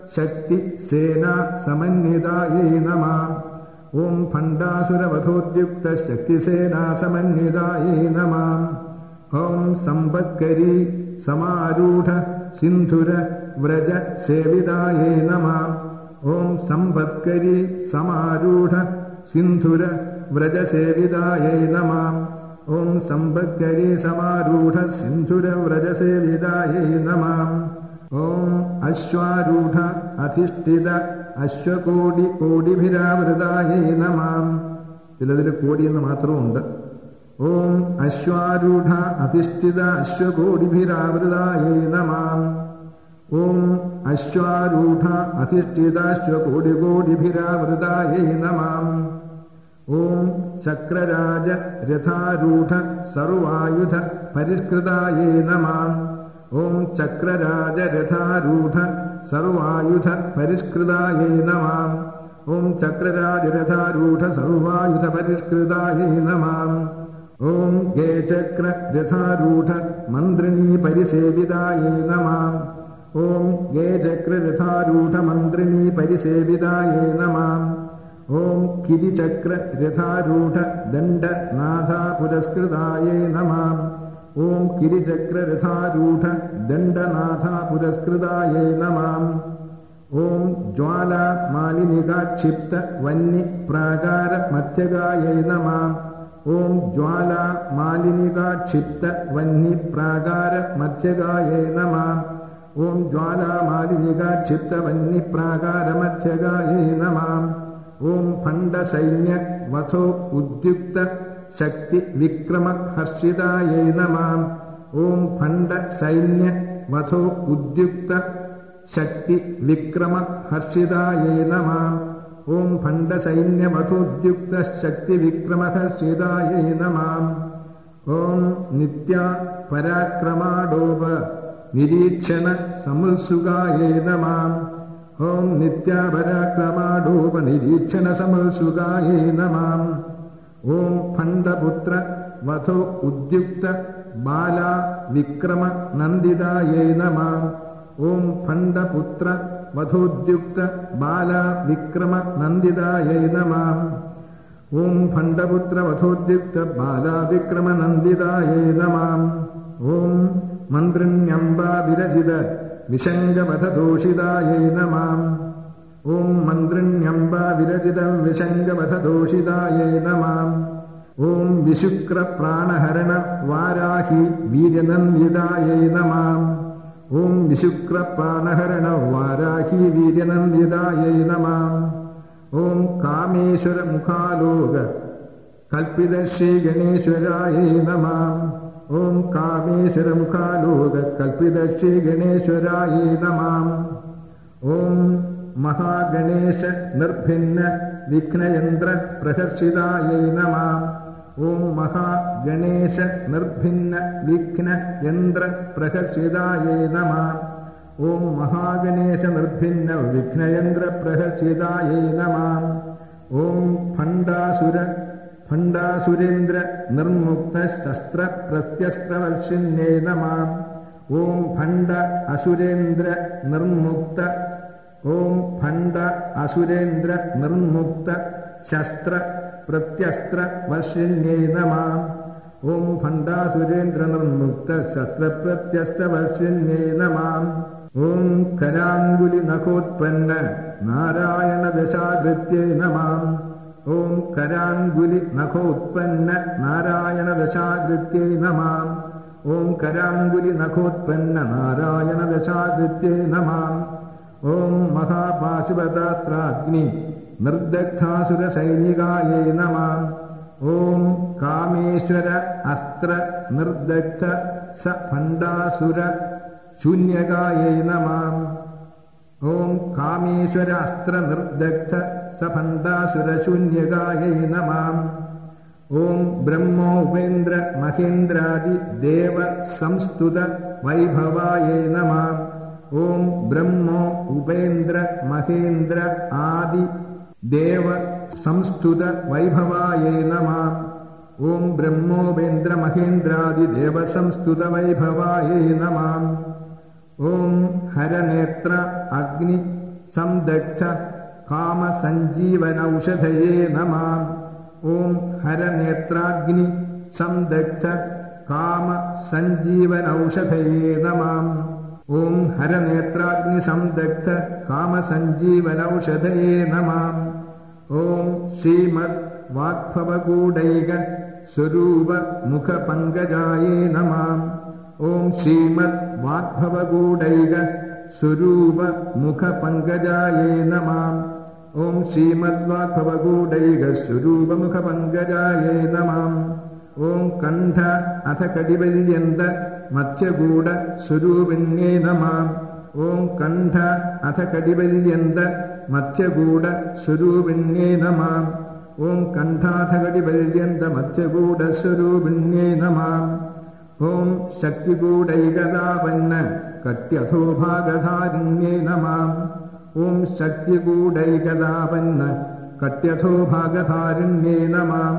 ശക്തിസേനാ സമന്വിതായേ നമഃ. ഓം ഭണ്ഡാസുര വധോദ്യുക്ത ശക്തിസേനാ സമന്വിതായേ നമഃ. ഓം സമ്പത്കരീ സമാരൂഢ സിന്ധുര വ്രജ സേവിതായേ നമഃ. ഓം സമ്പത്കരീ സമാരൂഢ സിന്ധുര വ്രജ സേവിതായേ നമഃ. ഓം സമ്പത്കരീ സമാരൂഢ സിന്ധുര വ്രജ സേവിതായേ നമഃ. ഓം അശ്വാരൂഢ അധിഷ്ഠിത അശ്വകോടി കോടിഭിരാവൃതായേ നമഃ. ചിലതിൽ കോടി എന്ന് മാത്രമുണ്ട്. ഓം അശ്വാരൂഢ അധിഷ്ഠിത അശ്വകോടിഭിരാവൃതായേ നമഃ. ഓം അശ്വാരൂഢ അധിഷ്ഠിത അശ്വകോടിഭിരാവൃതായേ നമഃ. ഓം ചക്രരാജ രഥാരൂഢ സർവായുധ പരിഷ്കൃതായേ നമഃ. ഓം ചക്രരാജ രഥാരൂഢ സർവായുധ പരിഷ്കൃതായേ നമഃ. ഓം ചക്രരാജ രഥാരൂഢ സർവായുധ പരിഷ്കൃതായേ നമഃ. ഓം ഗേചക്ര രഥാരൂഢ മന്ത്രിണീ പരിസേവിതായേ നമഃ. ഓം ഗേചക്ര രഥാരൂഢ മന്ത്രിണീ പരിസേവിതായേ നമഃ. ഓം കിരിചക്ര രഥാരൂഢ ദണ്ഡനാഥ പുരസ്കൃതായേ നമഃ. ഓം കിരിചക്ര രഥാരൂഢ ദണ്ഡനാഥ പുരസ്കൃതായേ നമഃ. ഓം ജ്വാല മാലിനികാക്ഷിപ്ത വന്നി പ്രാകാര മധ്യകായേ നമഃ. ഓം ജ്വാല മാലിനികാക്ഷിപ്ത വന്നി പ്രാകാര മധ്യകായേ നമഃ. ഓം ജ്വാല മാലിനികാക്ഷിപ്ത വന്നി പ്രാകാര മധ്യകായേ നമഃ. ഓം ഭണ്ഡസൈന്യ വധോ ഉദ്യുക്ത ശക്തി വിക്രമ ഹർഷിതായേ നമഃ. ഓം ഭണ്ഡസൈന്യ വധോ ഉദ്യുക്ത ശക്തി വിക്രമ ഹർഷിതായേ നമഃ. ഓം ഭണ്ഡസൈന്യ വധോദ്യുക്ത ശക്തി വിക്രമ ഹർഷിതായേ നമഃ. ഓം നിത്യ പരാക്രമാഡോപ നിരീക്ഷണ സമുത്സുകായേ നമഃ. ഓം നിത്യ പരാക്രമാഡോപ നിരീക്ഷണ സമുത്സുകായേ നമഃ. ഓം ഭണ്ഡപുത്ര വധോ ഉദ്യുക്ത ബാല വിക്രമ നന്ദിതായേ നമഃ. ഓം ഭണ്ഡപുത്ര വധോദ്യുക്ത ബാല വിക്രമ നന്ദിതായേ നമഃ. ഓം ഭണ്ഡപുത്ര വധോദ്യുക്ത ബാല വിക്രമ നന്ദിതായേ നമഃ. ഓം മന്ത്രിണ്യംബ വിരജിത വിശങ്കവധദോഷിതായേ നമഃ. ഓം മന്ത്രിണ്യംബ വിരജിത വിശങ്കവധദോഷിതായേ നമഃ. ഓം വിശുക്ര പ്രാണഹരണ വാരാഹി വീര്യനന്ദിതായേ നമഃ. ഓം വിശുക്ര പ്രാണഹരണ വാരാഹി വീര്യനന്ദിതായേ നമഃ. ഓം കാമേശ്വര മുഖാലോക കൽപ്പിത ശ്രീ ഗണേശ്വരായേ നമഃ. ഓം കാമേശ്വര മുഖാലോക കൽപ്പിത ശ്രീ ഗണേശ്വരായേ നമഃ. ഓം മഹാഗണേശ നിർഭിന്ന വിഘ്നയന്ത്ര പ്രഹർഷിതായൈ നമഃ. ഓം മഹാഗണേശ നിർഭിന്ന വിഘ്ന യന്ത്ര പ്രഹർഷിതായൈ നമഃ. ഓം മഹാഗണേശ നിർഭിന്ന വിഘ്നയന്ത്ര പ്രഹർഷിതായൈ നമഃ. ഓം ഭണ്ഡാസുരേന്ദ്ര നിർമുക്ത ശസ്ത്ര പ്രത്യസ്ത്രവർഷിണ്യൈ നമഃ. ഓം ഭണ്ഡ അസുരേന്ദ്ര നിർമുക്ത ശസ്ത്ര പ്രത്യസ്ത്ര വർഷിണ്യൈ നമഃ. ഓം ഭണ്ഡാസുരേന്ദ്ര നിർമുക്ത ശസ്ത്ര പ്രത്യസ്ത്ര വർഷിണ്യൈ നമഃ. ഓം കരാങ്കുലി നഖോത്പന്ന നാരായണ ദശാകൃത്യൈ നമഃ. ഓം കരാങ്കുലി നഖോത്പന്ന നാരായണ ദശാകൃത്യൈ നമഃ. ഓം കരാങ്കുലി നഖോത്പന്ന നാരായണ ദശാകൃത്യൈ നമഃ. ഓം മഹാപാശുപതാസ്ത്രാഗ്നി നിർദഗ്ധാസുര സൈനികായൈ നമഃ. ഓം കാമേശ്വര അസ്ത്ര നിർദഗ്ധ സ ഭണ്ഡാസുര ശൂന്യകായൈ നമഃ. ഓം കാമേശ്വര അസ്ത്ര നിർദഗ്ധ സ ഭണ്ഡാസുര ശൂന്യകായൈ നമഃ. ഓം ബ്രഹ്മോപേന്ദ്ര മഹേന്ദ്രാദി ദേവ സംസ്തുത വൈഭവായൈ നമഃ. ഓം ബ്രഹ്മോ ഉപേന്ദ്ര മഹേന്ദ്ര ആദി ദേവ സംസ്തുത വൈഭവായൈ നമഃ. ഓം ബ്രഹ്മോപേന്ദ്ര മഹേന്ദ്രാദി ദേവ സംസ്തുത വൈഭവായൈ നമഃ. ഓം ഹരനേത്ര അഗ്നി സംദഗ്ധ കാമ സഞ്ജീവനൌഷധയേ നമഃ. ഓം ഹരനേത്രാഗ്നി സംദഗ്ധ കാമ സഞ്ജീവനൌഷധയേ നമഃ. ഓം ഹരനേത്രാഗ്നി സംദഗ്ധ കാമ സഞ്ജീവനൌഷധയേ നമഃ. ഓം ശ്രീമദ് വാഗ്ഭവകൂടൈക സ്വരൂപ മുഖ പങ്കജായേ നമഃ. ഓം ശ്രീമദ് വാഗ്ഭവകൂടൈക സ്വരൂപ മുഖ പങ്കജായേ നമഃ. ഓം ശ്രീമദ് വാഗ്ഭവകൂടൈക സ്വരൂപ മുഖ പങ്കജായേ നമഃ. ഓം കണ്ഠ അഥ കടിപര്യന്ത മധ്യകൂട സ്വരൂപിണ്യേ നമഃ. ഓം കണ്ഠ അഥ കടിപര്യന്ത മധ്യകൂട സ്വരൂപിണ്യേ നമഃ. ഓം കണ്ഠാഥ കടിപര്യന്ത മധ്യകൂട സ്വരൂപിണ്യേ നമഃ. ഓം ശക്തികൂടൈകതാപന്ന കട്യഥോഭാഗധാരിണ്യേ നമഃ. ഓം ശക്തികൂടൈകതാപന്ന കട്യഥോഭാഗധാരിണ്യേ നമഃ.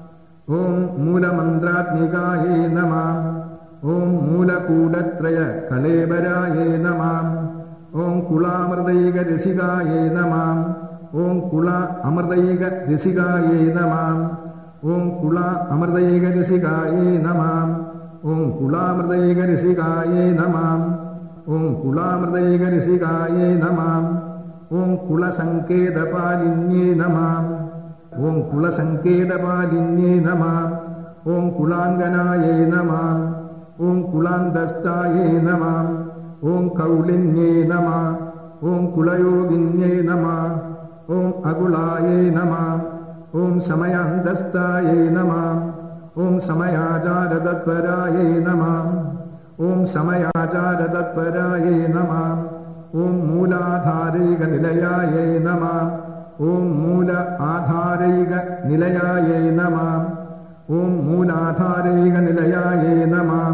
ഓം മൂലമന്ത്രാത്മികായേ നമഃ. ഓം മൂലകൂടത്രയ കളേബരായേ നമഃ. ഓം കുളാമൃതൈക രസികായേ നമഃ. ഓം കുള അമൃതൈക രസികായേ നമഃ. ഓം കുള അമൃതൈക രസികായേ നമഃ. ഓം കുളാമൃതൈക രസികായേ നമഃ. ഓം കുളാമൃതൈക രസികായേ നമഃ. ഓം കുളസങ്കേതപാലിന്യേ നമഃ. ഓം കുളസങ്കേതപാലിന്യേ നമഃ. ഓം കുളാംഗനായേ നമഃ. ഓം കുളാന്തസ്ഥായേ നമഃ. ഓം കൗളിന്യേ നമഃ. ഓം കുളയോഗിന്യേ നമഃ. ഓം അകുളായേ നമഃ. ഓം സമയാന്തസ്ഥായേ നമഃ. ഓം സമയാചാരതത്പരായേ നമഃ. ഓം സമയാചാരതത്പരായേ നമഃ. ഓം മൂലാധാരൈക നിലയായേ നമഃ. ഓം മൂല ആധാരൈക നിലയായേ നമഃ. ഓം മൂലാധാരൈക നിലയായേ നമഃ.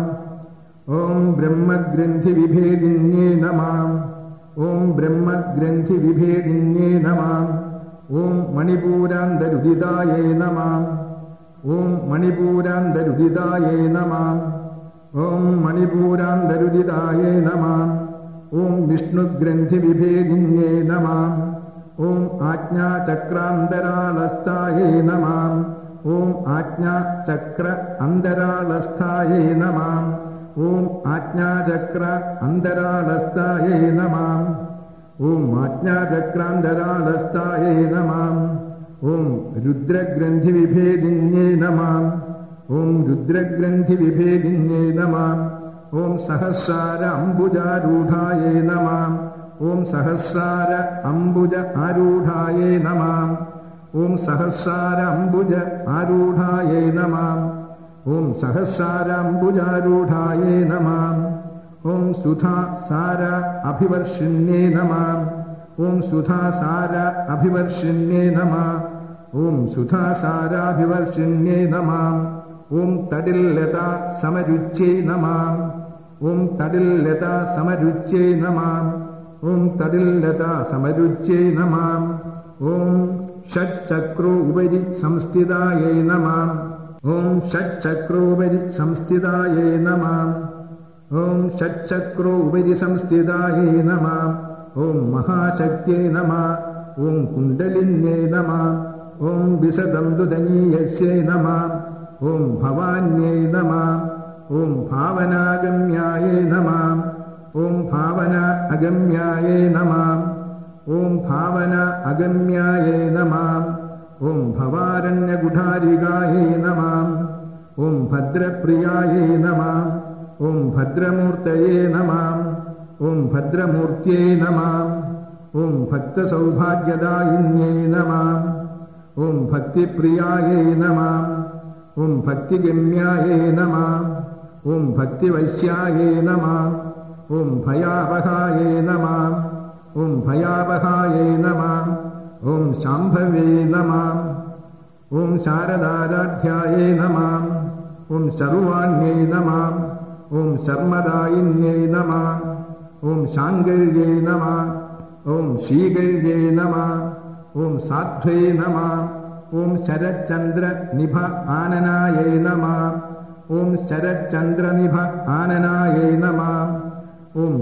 ഓം ബ്രഹ്മഗ്രന്ഥി വിഭേദിന്യേ നമഃ. ഓം ബ്രഹ്മഗ്രന്ഥി വിഭേദിന്യേ നമഃ. ഓം മണിപൂരാന്തരുദിതായേ നമഃ. ഓം മണിപൂരാന്തരുദിതായേ നമഃ. ഓം മണിപൂരാന്തരുദിതായേ നമഃ. ഓം വിഷ്ണുഗ്രന്ഥി വിഭേദിന്യേ നമഃ. ഓം ആജ്ഞാചക്രാന്തരാളസ്ഥായേ നമഃ. ഓം ആജ്ഞാചക്ര അന്തരാളസ്ഥായേ നമഃ. ഓം ആജ്ഞാചക്ര അന്തരാളസ്ഥായേ നമഃ. ഓം ആജ്ഞാചക്രാന്തരാളസ്ഥായേ നമഃ. ഓം രുദ്രഗ്രന്ഥി വിഭേദിന്യേ നമഃ. ഓം രുദ്രഗ്രന്ഥി വിഭേദിന്യേ നമഃ. ഓം സഹസ്രാര അംബുജാരൂഢായേ നമഃ. ഓം സഹസ്രാര അംബുജ ആരൂഢായേ നമഃ. ഓം സഹസ്രാര അംബുജ ആരൂഢായേ നമഃ. ഓം സഹസ്രാര അംബുജാരൂഢായേ നമഃ. ഓം സുധാ സാര അഭിവർഷിണ്യേ നമഃ. ഓം സുധാസാര അഭിവർഷിണ്യേ നമഃ. ഓം സുധാസാരാഭിവർഷിണ്യേ നമഃ. ഓം തടില്ലതാ സമരുച്യൈ നമഃ. ഓം തടില്ലതാ സമരുച്യൈ നമഃ. ഓം തടില്ലതാ സമരുച്യൈ നമഃ. ഓം ഷഡ്ചക്രോപരി സംസ്ഥിതായൈ നമഃ. ഓം ഷഡ്ചക്രോപരി സംസ്ഥിതായൈ നമഃ. ഓം ഷഡ്ചക്രോപരി സംസ്ഥിതായൈ നമഃ. ഓം മഹാശക്തിയൈ നമഃ. ഓം കുണ്ഡലിന്യൈ നമഃ. ഓം വിസദന്തുദനീയസ്യൈ നമഃ. ഓം ഭവാന്യൈ നമഃ. ഓം ഭാവനാഗമ്യായൈ നമഃ. ഓം ഭാവന അഗമ്യായൈ നമഃ. ഓം ഭാവന അഗമ്യായൈ നമഃ. ഓം ഭവാരണ്യഗുഢാരികായൈ നമഃ. ഓം ഭദ്രപ്രിയായൈ നമഃ. ഓം ഭദ്രമൂർത്തയേ നമഃ. ഓം ഭദ്രമൂർത്യൈ നമഃ. ഓം ഭക്തസൗഭാഗ്യദായിന്യൈ നമഃ. ഓം ഭക്തിപ്രിയായൈ നമഃ. ഓം ഭക്തിഗമ്യായൈ നമഃ. ഓം ഭക്തിവൈശ്യായൈ നമഃ. ഓം ഭയാവഹായൈ നമഃ. ഓം ഭയാവഹായൈ നമഃ. ഓം ശാംഭവേ നമഃ. ഓം ശാരദാരാധ്യായൈ നമഃ. ഓം ശർവാണ്യൈ നമഃ. ഓം ശർമ്മദായിന്യൈ നമഃ. ഓം ശാംഗല്യൈ നമഃ. ഓം ശ്രീഗല്യൈ നമഃ. ഓം സാധ്വൈ നമഃ. ഓം ശരചന്ദ്രനിഭ ആനനായൈ നമഃ. ഓം ശരചന്ദ്രനിഭ ആനനായൈ നമഃ. ഓം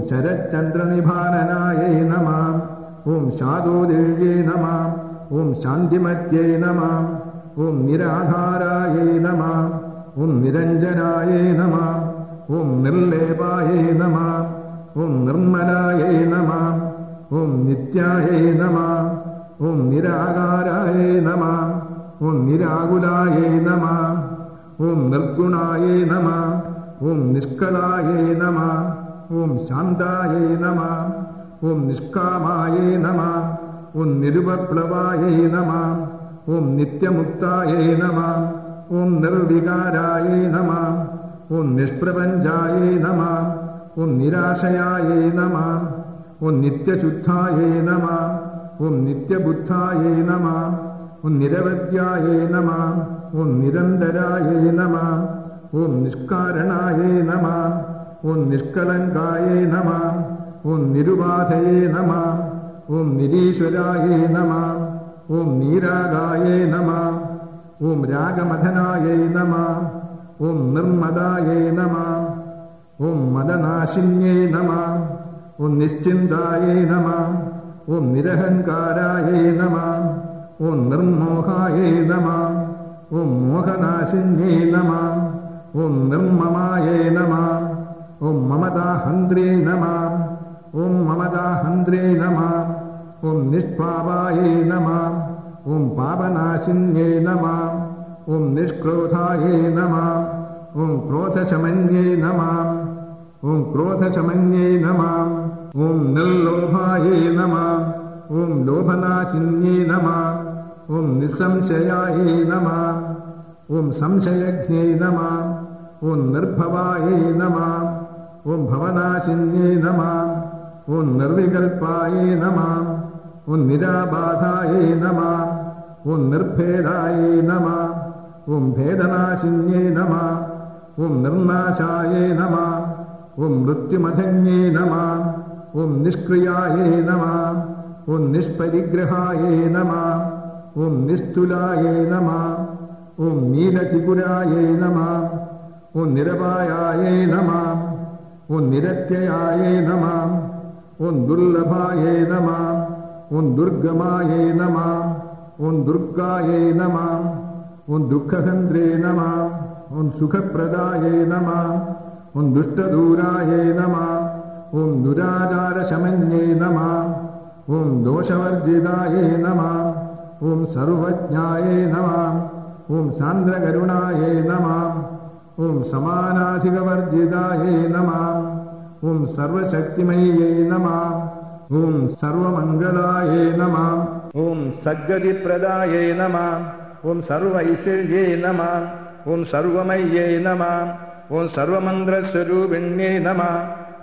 ശരചന്ദ്രനിഭാനനായൈ നമഃ. ഓം ശാദോദിവ്യൈ നമഃ. ഓം ശാന്തിമത്यै നമഃ. ഓം നിരാധാരായൈ നമഃ. ഓം നിരഞ്ജനായൈ നമഃ. ഓം നിർലേപായൈ നമഃ. ഓം നിർമ്മലായൈ നമഃ. ഓം നിത്യായൈ നമഃ. ഓം നിരാകാരായൈ നമഃ. ഓം നിരാകുലായൈ നമഃ. ഓം നിർഗുണായൈ നമഃ. ഓം നിഷ്കളായൈ നമഃ. ഓം ശാന്തായൈ നമഃ. ഓം നിഷ്കാമായൈ നമഃ. ഓം നിരുപപ്ലവായൈ നമഃ. ഓം നിത്യമുക്തായൈ നമഃ. ഓം നിർവികാരായൈ നമഃ. ഓം നിഷ്പ്രപഞ്ചായൈ നമഃ. ഓം നിരാശയായൈ നമഃ. ഓം നിത്യശുദ്ധായൈ നമഃ. ഓം നിത്യബുദ്ധായൈ നമഃ. ഓം നിരവധ്യായൈ നമഃ. ഓം നിരന്തരായൈ നമഃ. ഓം നിഷ്കാരണായൈ നമഃ. ഓം നിഷ്കളങ്കായൈ നമഃ. ഓം നിരുപാധയേ നമഃ. ഓം നിരീശ്വരായൈ നമഃ. ഓം നീരാഗായൈ നമഃ. ഓം രാഗമഥനായൈ നമഃ. ഓം നിർമ്മദായൈ നമഃ. ഓം മദനാശിന്യൈ നമഃ. ഓം നിശ്ചിന്തായൈ നമഃ. ഓം നിരഹങ്കാരായൈ നമഃ. ഓം നിർമോഹായൈ നമഃ. ഓം മോഹനാശിന്യൈ നമഃ. ഓം നിർമ്മമായൈ നമഃ. ഓം മമതാഹന്ത്രേ നമഃ. ഓം മമതാഹന്ത്രേ നമഃ. ഓം നിഷ്പാപായൈ നമഃ. ഓം പാപനാശിന്യൈ നമഃ. ഓം നിഷ്ക്രോധായൈ നമഃ. ഓം ക്രോധശമന്യൈ നമഃ. ഓം ക്രോധശമന്യൈ നമഃ. ഓം നിർലോഭായൈ നമഃ. ഓം ലോഭനാശിന്യൈ നമഃ. ഓം നിസ്സംശയായൈ നമഃ. ഓം സംശയജ്ഞൈ നമഃ. ഓം നിർഭവായൈ നമഃ. ഓം ഭവനാശിന്യൈ നമഃ. ഓം നിർവികൽപായൈ നമഃ. ഓം നിരാബാധായൈ നമഃ. ഓം നിർഭേദായൈ നമഃ. ഓം ഭേദനാശിന്യൈ നമഃ. ഓം നിർനാശായൈ നമഃ. ഓം മൃത്യുമധന്യൈ നമഃ. ഓം നിഷ്ക്രിയായൈ നമഃ. ഓം നിഷ്പരിഗ്രഹായൈ നമഃ. ഓം നിസ്തുലായൈ നമഃ. ഓം നീലചികുരായൈ നമഃ. ഓം നിരപായായൈ നമഃ. ഓം നിരത്യയായൈ നമഃ. ഓം ദുർലഭായൈ നമഃ. ഓം ദുർഗമായൈ നമഃ. ഓം ദുർഗായൈ നമഃ. ഓം ദുഃഖഹന്ത്രേ നമഃ. ഓം സുഖപ്രദായൈ നമഃ. ഓം ദുഷ്ടദൂരായൈ നമഃ. ഓം ദുരാചാരശമന്യൈ നമഃ. ഓം ദോഷവർജിതായൈ നമഃ. ഓം സർവജ്ഞായൈ നമഃ. ഓം സാന്ദ്രകരുണായൈ നമഃ. ഓം സമാനാധികവർജിതായൈ നമഃ. ഓം സർവശക്തിമയ്യൈ നമഃ. ഓം സർവമംഗളായൈ നമഃ. ഓം സദ്ഗതിപ്രദായൈ നമഃ. ഓം സർവൈശ്വര്यै നമഃ. ഓം സർവമയ്യൈ നമഃ. ഓം സർവമന്ത്രസ്വരൂപിണ്യൈ നമഃ.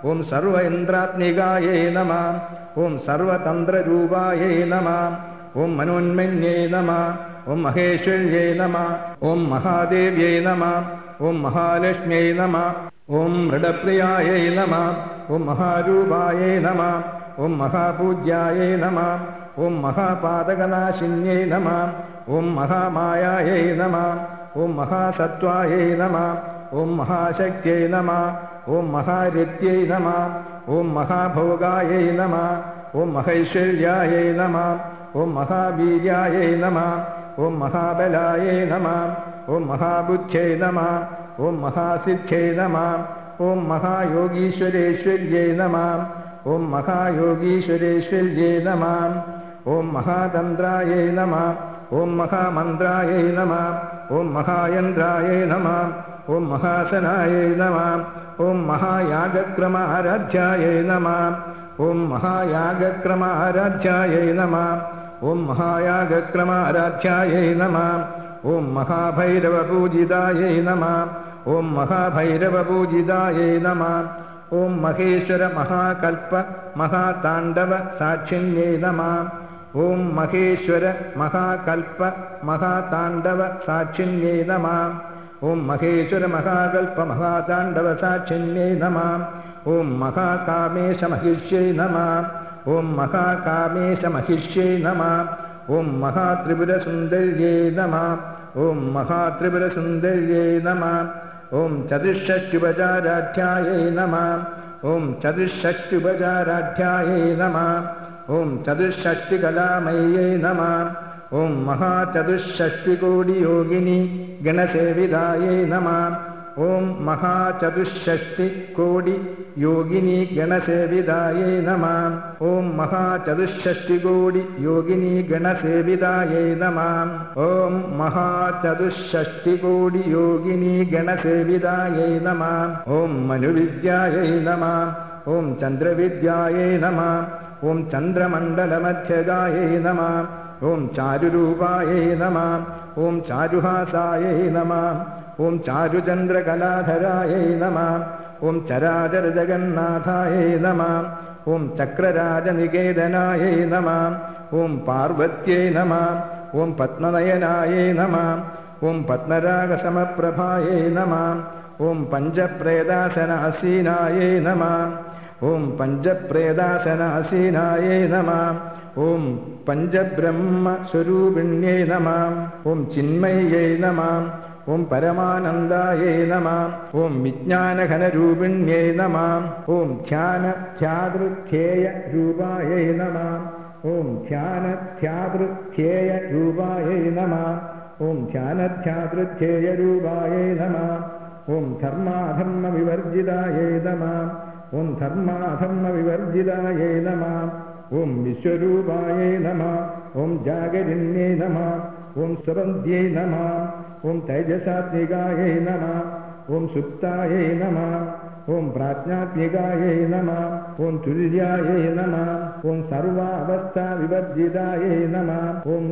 ഓം സർവ ഇന്ദ്രാത്മികായേ നമഃ. ഓം സർവതന്ത്രരൂപായേ നമഃ. ഓം മനോന്മന്യേ നമഃ. ഓം മഹേശ്വർയേ നമഃ. ഓം മഹാദേവ്യേ നമഃ. ഓം മഹാലക്ഷ്മ്യേ നമഃ. ഓം മൃഡപ്രിയായേ നമഃ. ഓം മഹാരൂപായേ നമഃ. ഓം മഹാപൂജ്യായേ നമഃ. ഓം മഹാപാതകനാശിന്യേ നമഃ. ഓം മഹാമായായേ നമഃ. ഓം മഹാസത്വായേ നമഃ. ഓം മഹാശക്തിയേ നമഃ. ഓം മഹാരഥ്യേ നമഃ. ഓം മഹാഭോഗായേ നമഃ. ഓം മഹൈശ്വര്യായേ നമഃ. ഓം മഹാവീര്യായേ നമഃ. ഓം മഹാബലായേ നമഃ. ഓം മഹാബുദ്ധ്യേ നമഃ. ഓം മഹാസിദ്ധ്യേ നമഃ. ഓം മഹായോഗീശ്വരേശ്വര്യേ നമഃ. ഓം മഹായോഗീശ്വരേശ്വര്യേ നമഃ. ഓം മഹാതന്ത്രായേ നമഃ. ഓം മഹാമന്ത്രായേ നമഃ. ഓം മഹായന്ത്രായേ നമഃ. ഓം മഹാസനായേ നമഃ. ഓം മഹായാഗക്രമ ആരാധ്യായേ നമഃ. ഓം മഹായാഗക്രമ ആരാധ്യായേ നമഃ. ഓം മഹായാഗക്രമ ആരാധ്യായേ നമഃ. ഓം മഹാഭൈരവപൂജിതായേ നമഃ. ഓം മഹാഭൈരവപൂജിതായേ നമഃ. ഓം മഹേശ്വര മഹാകൽപ്പ മഹാതാണ്ഡവ സാക്ഷിന്യേ നമഃ. ഓം മഹേശ്വര മഹാകൽപ്പ മഹാതാണ്ഡവ സാക്ഷിന്യേ നമഃ. ഓം മഹേശ്വര മഹാകൽപ്പ മഹാതാണ്ഡവ സാക്ഷിന്യേ നമഃ. ഓം മഹാകാമേശ മഹിഷ്यै നമഃ. ഓം മഹാകാമേശ മഹിഷ്यै നമഃ. ഓം മഹാത്രിപുരസുന്ദര്यै നമഃ. ഓം മഹാത്രിപുരസുന്ദര്यै നമഃ. ഓം ചതുഷ്ഷഷ്ട്യുപചാരാഢ്യായേ നമഃ. ഓം ചതുഷ്ഷഷ്ട്യുപചാരാഢ്യായേ നമഃ. ഓം ചതുഷ്ഷഷ്ടികലാമയേ നമഃ. ഓം മഹാചതുഷ്ഷഷ്ടികോടിയോഗിനി ഗണസേവിതായേ നമഃ. ഓം മഹാചതുഷ്ഷഷ്ടികോടി യോഗിനി ഗണസേവിതായേ നമഃ. ഓം മഹാചതുഷ്ഷഷ്ടികോടി യോഗിനി ഗണസേവിതായേ നമഃ. ഓം മഹാചതുഷ്ഷഷ്ടികോടി യോഗിനി ഗണസേവിതായേ നമഃ. ഓം മനുവിദ്യായേ നമഃ. ഓം ചന്ദ്രവിദ്യായേ നമഃ. ഓം ചന്ദ്രമണ്ഡലമധ്യഗായേ നമഃ. ഓം ചാരുരൂപായേ നമഃ. ഓം ചാരുഹാസായേ നമഃ. ഓം ചാരുചന്ദ്രകലാധരായേ നമഃ. ഓം ചരാചരജഗന്നാഥായേ നമഃ. ഓം ചക്രരാജനികേതനായേ നമഃ. ഓം പാർവത്यै നമഃ. ഓം പത്മനയനായേ നമഃ. ഓം പത്മരാഗസമപ്രഭായേ നമഃ. ഓം പഞ്ചപ്രേതാസനാസീനായേ നമഃ. ഓം പഞ്ചപ്രേതാസനാസീനായേ നമഃ. ഓം പഞ്ചബ്രഹ്മസ്വരൂപിണ്യേ നമഃ. ഓം ചിന്മയേ നമഃ. ഓം പരമാനന്ദായേ നമഃ. ഓം വിജ്ഞാനഘനരൂപിണ്യേ നമഃ. ഓം ധ്യാനധ്യാതൃധ്യേയ രൂപായേ നമഃ. ഓം ധ്യാനധ്യാതൃധ്യേയ രൂപായേ നമഃ. ഓം ധ്യാനധ്യാതൃധ്യേയ രൂപായേ നമഃ. ഓം ധർമാധർമ്മവിവർജിതായേ നമഃ. ഓം ധർമാധർമ്മവിവർജിതായേ നമഃ. ഓം വിശ്വരൂപായേ നമഃ. ഓം ജാഗരിണ്യേ നമഃ. ഓം സ്വപന്ധ്യേ നമഃ. ഓം തൈജസാത്മികായേ നമഃ. ഓം സുപ്തായേ നമഃ. ഓം പ്രാജ്ഞാത്മികായേ നമഃ. ഓം തുര്യായേ നമഃ. ഓം സർവാവസ്ഥാവിവർജിതായേ നമഃ. ഓം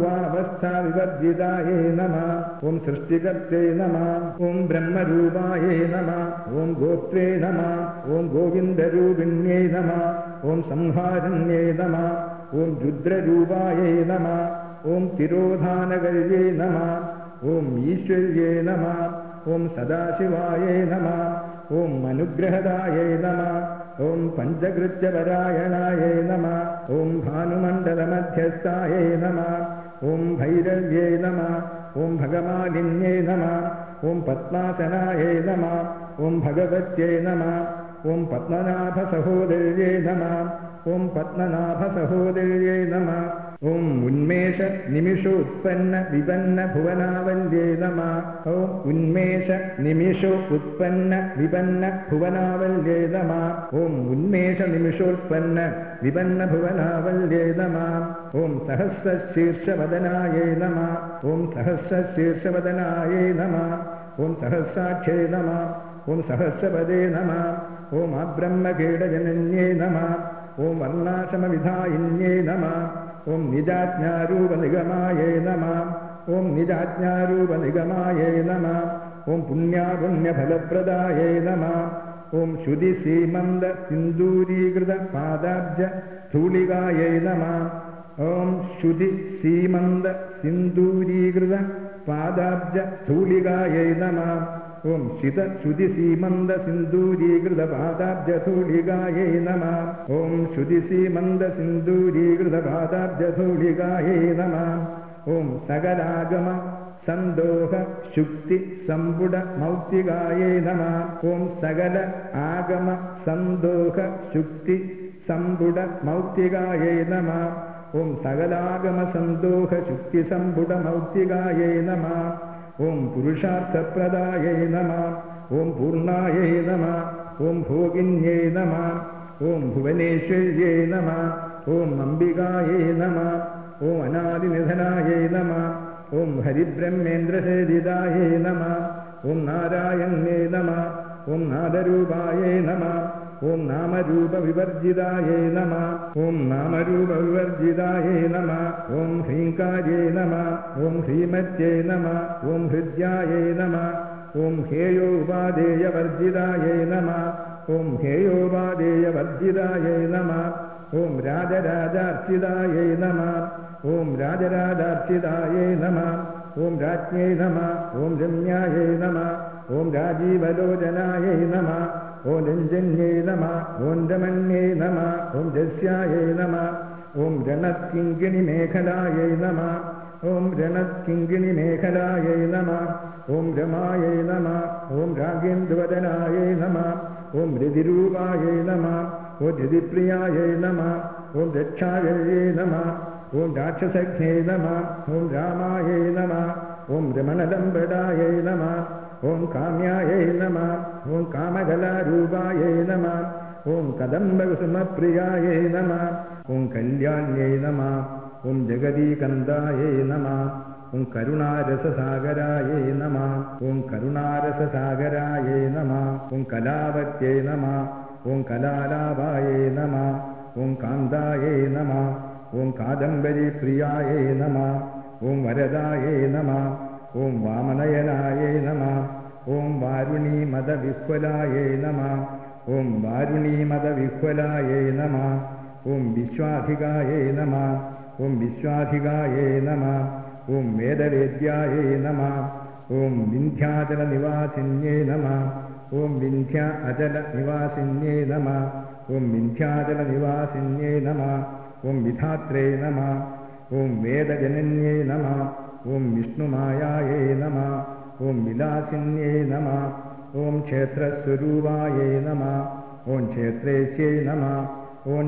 സർവാവസ്ഥാവിവർജിതായേ നമഃ. ഓം സൃഷ്ടികർത്തേ നമഃ. ഓം ബ്രഹ്മരൂപായേ നമഃ. ഓം ഗോത്രേ നമഃ. ഓം ഗോവിന്ദരൂപിണ്യേ നമഃ. ഓം സംഹാരണ്യേ നമഃ. ഓം രുദ്രരൂപായേ നമഃ. ഓം തിരോധാനകര്യേ നമഃ. ഓം ഈശ്വര്യേ നമഃ. ഓം സദാശിവായേ നമഃ. ഓം അനുഗ്രഹദായേ നമഃ. ഓം പഞ്ചകൃത്യപരായണായേ നമഃ. ഓം ഭാനുമണ്ഡലമധ്യസ്ഥായേ നമഃ. ഓം ഭൈരവ്യേ നമഃ. ഓം ഭഗമാലിന്യേ നമഃ. ഓം പത്മാസനായേ നമഃ. ഓം ഭഗവത്यै നമഃ. ഓം പത്മനാഭസഹോദര്യേ നമഃ. ഓം പത്മനാഭസഹോദര്യേ നമഃ. ഓം ഉന്മേഷ നിമിഷോത്പന്ന വിപന്ന ഭുവനാവല്യേ നമഃ. ഓം ഉന്മേഷ നിമിഷോ ഉത്പന്ന വിപന്ന ഭുവനാവല്യേ നമഃ. ഓം ഉന്മേഷ നിമിഷോത്പന്ന വിപന്ന ഭുവനാവല്യേ നമഃ. ഓം സഹസ്രശീർഷവദനായേ നമഃ. ഓം സഹസ്രശീർഷവദനായേ നമഃ. ഓം സഹസ്രാക്ഷേ നമഃ. ഓം സഹസ്രപദേ നമഃ. ഓം അബ്രഹ്മകീടജനന്യേ നമഃ. ഓം വർണ്ണാശ്രമവിധായിന്യേ നമഃ. ഓം നിജാജ്ഞാരൂപനിഗമായേ നമഃ. ഓം നിജാജ്ഞാരൂപനിഗമായേ നമഃ. ഓം പുണ്യാപുണ്യഫലപ്രദായേ നമഃ. ഓം ശ്രുതി സീമന്ത സിന്ദൂരീകൃത പാദാബ്ജ ധൂളികായൈ നമഃ. ഓം ശ്രുതി സീമന്ത സിന്ദൂരീകൃത പാദാബ്ജ ധൂളികായൈ നമഃ. ഓം ശ്രുതി സീമന്ത സിന്ദൂരീകൃത പാദാബ്ജ ധൂളികായൈ നമഃ. ഓം ശ്രുതി സീമന്ത സിന്ദൂരീകൃത പാദാബ്ജ ധൂളികായൈ നമഃ. ഓം സകലാഗമ സന്തോഹ ശുക്തി സമ്പുട മൗക്തികായൈ നമഃ. ഓം സകല ആഗമ സന്തോഹ ശുക്തി സമ്പുട മൗക്തികായൈ നമഃ. ഓം സകലാഗമ സന്തോഹ ശുക്തി സമ്പുട മൗക്തികായൈ നമഃ. ഓം പുരുഷാർത്ഥപ്രദായൈ നമഃ. ഓം പൂർണ്ണായൈ നമഃ. ഓം ഭോഗിന്യൈ നമഃ. ഓം ഭുവനേശ്വര്यै നമഃ. ഓം അംബികായൈ നമഃ. ഓം അനാദിനിധനായൈ നമഃ. ഓം ഹരിബ്രഹ്മേന്ദ്രസേവിതായൈ നമഃ. ഓം നാരായണ്യേ നമഃ. ഓം നാദരൂപായൈ നമഃ. ഓം നാമരൂപവിവർജിതായൈ നമഃ. ഓം നാമരൂപവിവർജിതായൈ നമഃ. ഓം ഹ്രീങ്കാര്യൈ നമഃ. ഓം ഹ്രീമത്यै നമഃ. ഓം ഹൃദ്യായൈ നമഃ. ഓം ഹേയോപാദേയവർജിതായൈ നമഃ. ഓം ഹേയോപാദേയവർജിതായൈ നമഃ. ഓം രാജരാജാർച്ചിതായൈ നമഃ. ഓം രാജരാജാർച്ചിതായൈ നമഃ. ഓം രാജ്ഞൈ നമഃ. ഓം രമ്യായൈ നമഃ. ഓം രാജീവലോചനായൈ നമഃ. ഓം രഞ്ജന്യൈ നമഃ. ഓം രമണ്യൈ നമഃ. ഓം ജസ്യായൈ നമഃ. ഓം രണത്കിങ്കിണിമേഖലായൈ നമഃ. ഓം രണത്കിങ്കിണിമേഖലായൈ നമഃ. ഓം രമായൈ നമഃ. ഓം രാഗേന്ദ്രവദനായൈ നമഃ. ഓം രതിരൂപായൈ നമഃ. ഓം രതിപ്രിയായൈ നമഃ. ഓം രക്ഷായൈ നമഃ. ഓം രാക്ഷസജ്ഞൈ നമഃ. ഓം രാമായൈ നമഃ. ഓം രമണലംബടായൈ നമഃ. ഓം കാമ്യായൈ നമഃ. ഓം കാമകലാരൂപായൈ നമഃ. ഓം കദംബകുസുമപ്രിയായൈ നമഃ. ഓം കല്യാണ്യൈ നമഃ. ഓം ജഗദീകന്ദായൈ നമഃ. ഓം കരുണാരസസാഗരായൈ നമഃ. ഓം കരുണാരസസാഗരായൈ നമഃ. ഓം കലാവത്यै നമഃ. ഓം കലാലാഭായൈ നമഃ. ഓം കാന്തായൈ നമഃ. ഓം കാദംബരീപ്രിയായൈ നമഃ. ഓം വരദായൈ നമഃ. ഓം വാമനയനായൈ നമഃ. ഓം വാരുണീമദവിഹ്വലായൈ നമഃ. ഓം വാരുണീമദവിഹ്വലായൈ നമഃ. ഓം വിശ്വാധികായൈ നമഃ. ഓം വിശ്വാധികായൈ നമഃ. ഓം വേദവേദ്യായൈ നമഃ. ഓം വിന്ധ്യാചലനിവാസിന്യൈ നമഃ. ഓം വിന്ധ്യ അചലനിവാസിന്യൈ നമഃ. ഓം വിന്ധ്യാചലനിവാസിന്യൈ നമഃ. ഓം വിധാത്രേ നമഃ. ഓം വേദജനന്യൈ നമഃ. ഓം വിഷ്ണുമായായൈ നമഃ. ഓം വിലാസിന്യൈ നമഃ. ഓം ക്ഷേത്രസ്വരൂപായൈ നമഃ. ഓം ക്ഷേത്രേശ്യൈ നമഃ. ഓം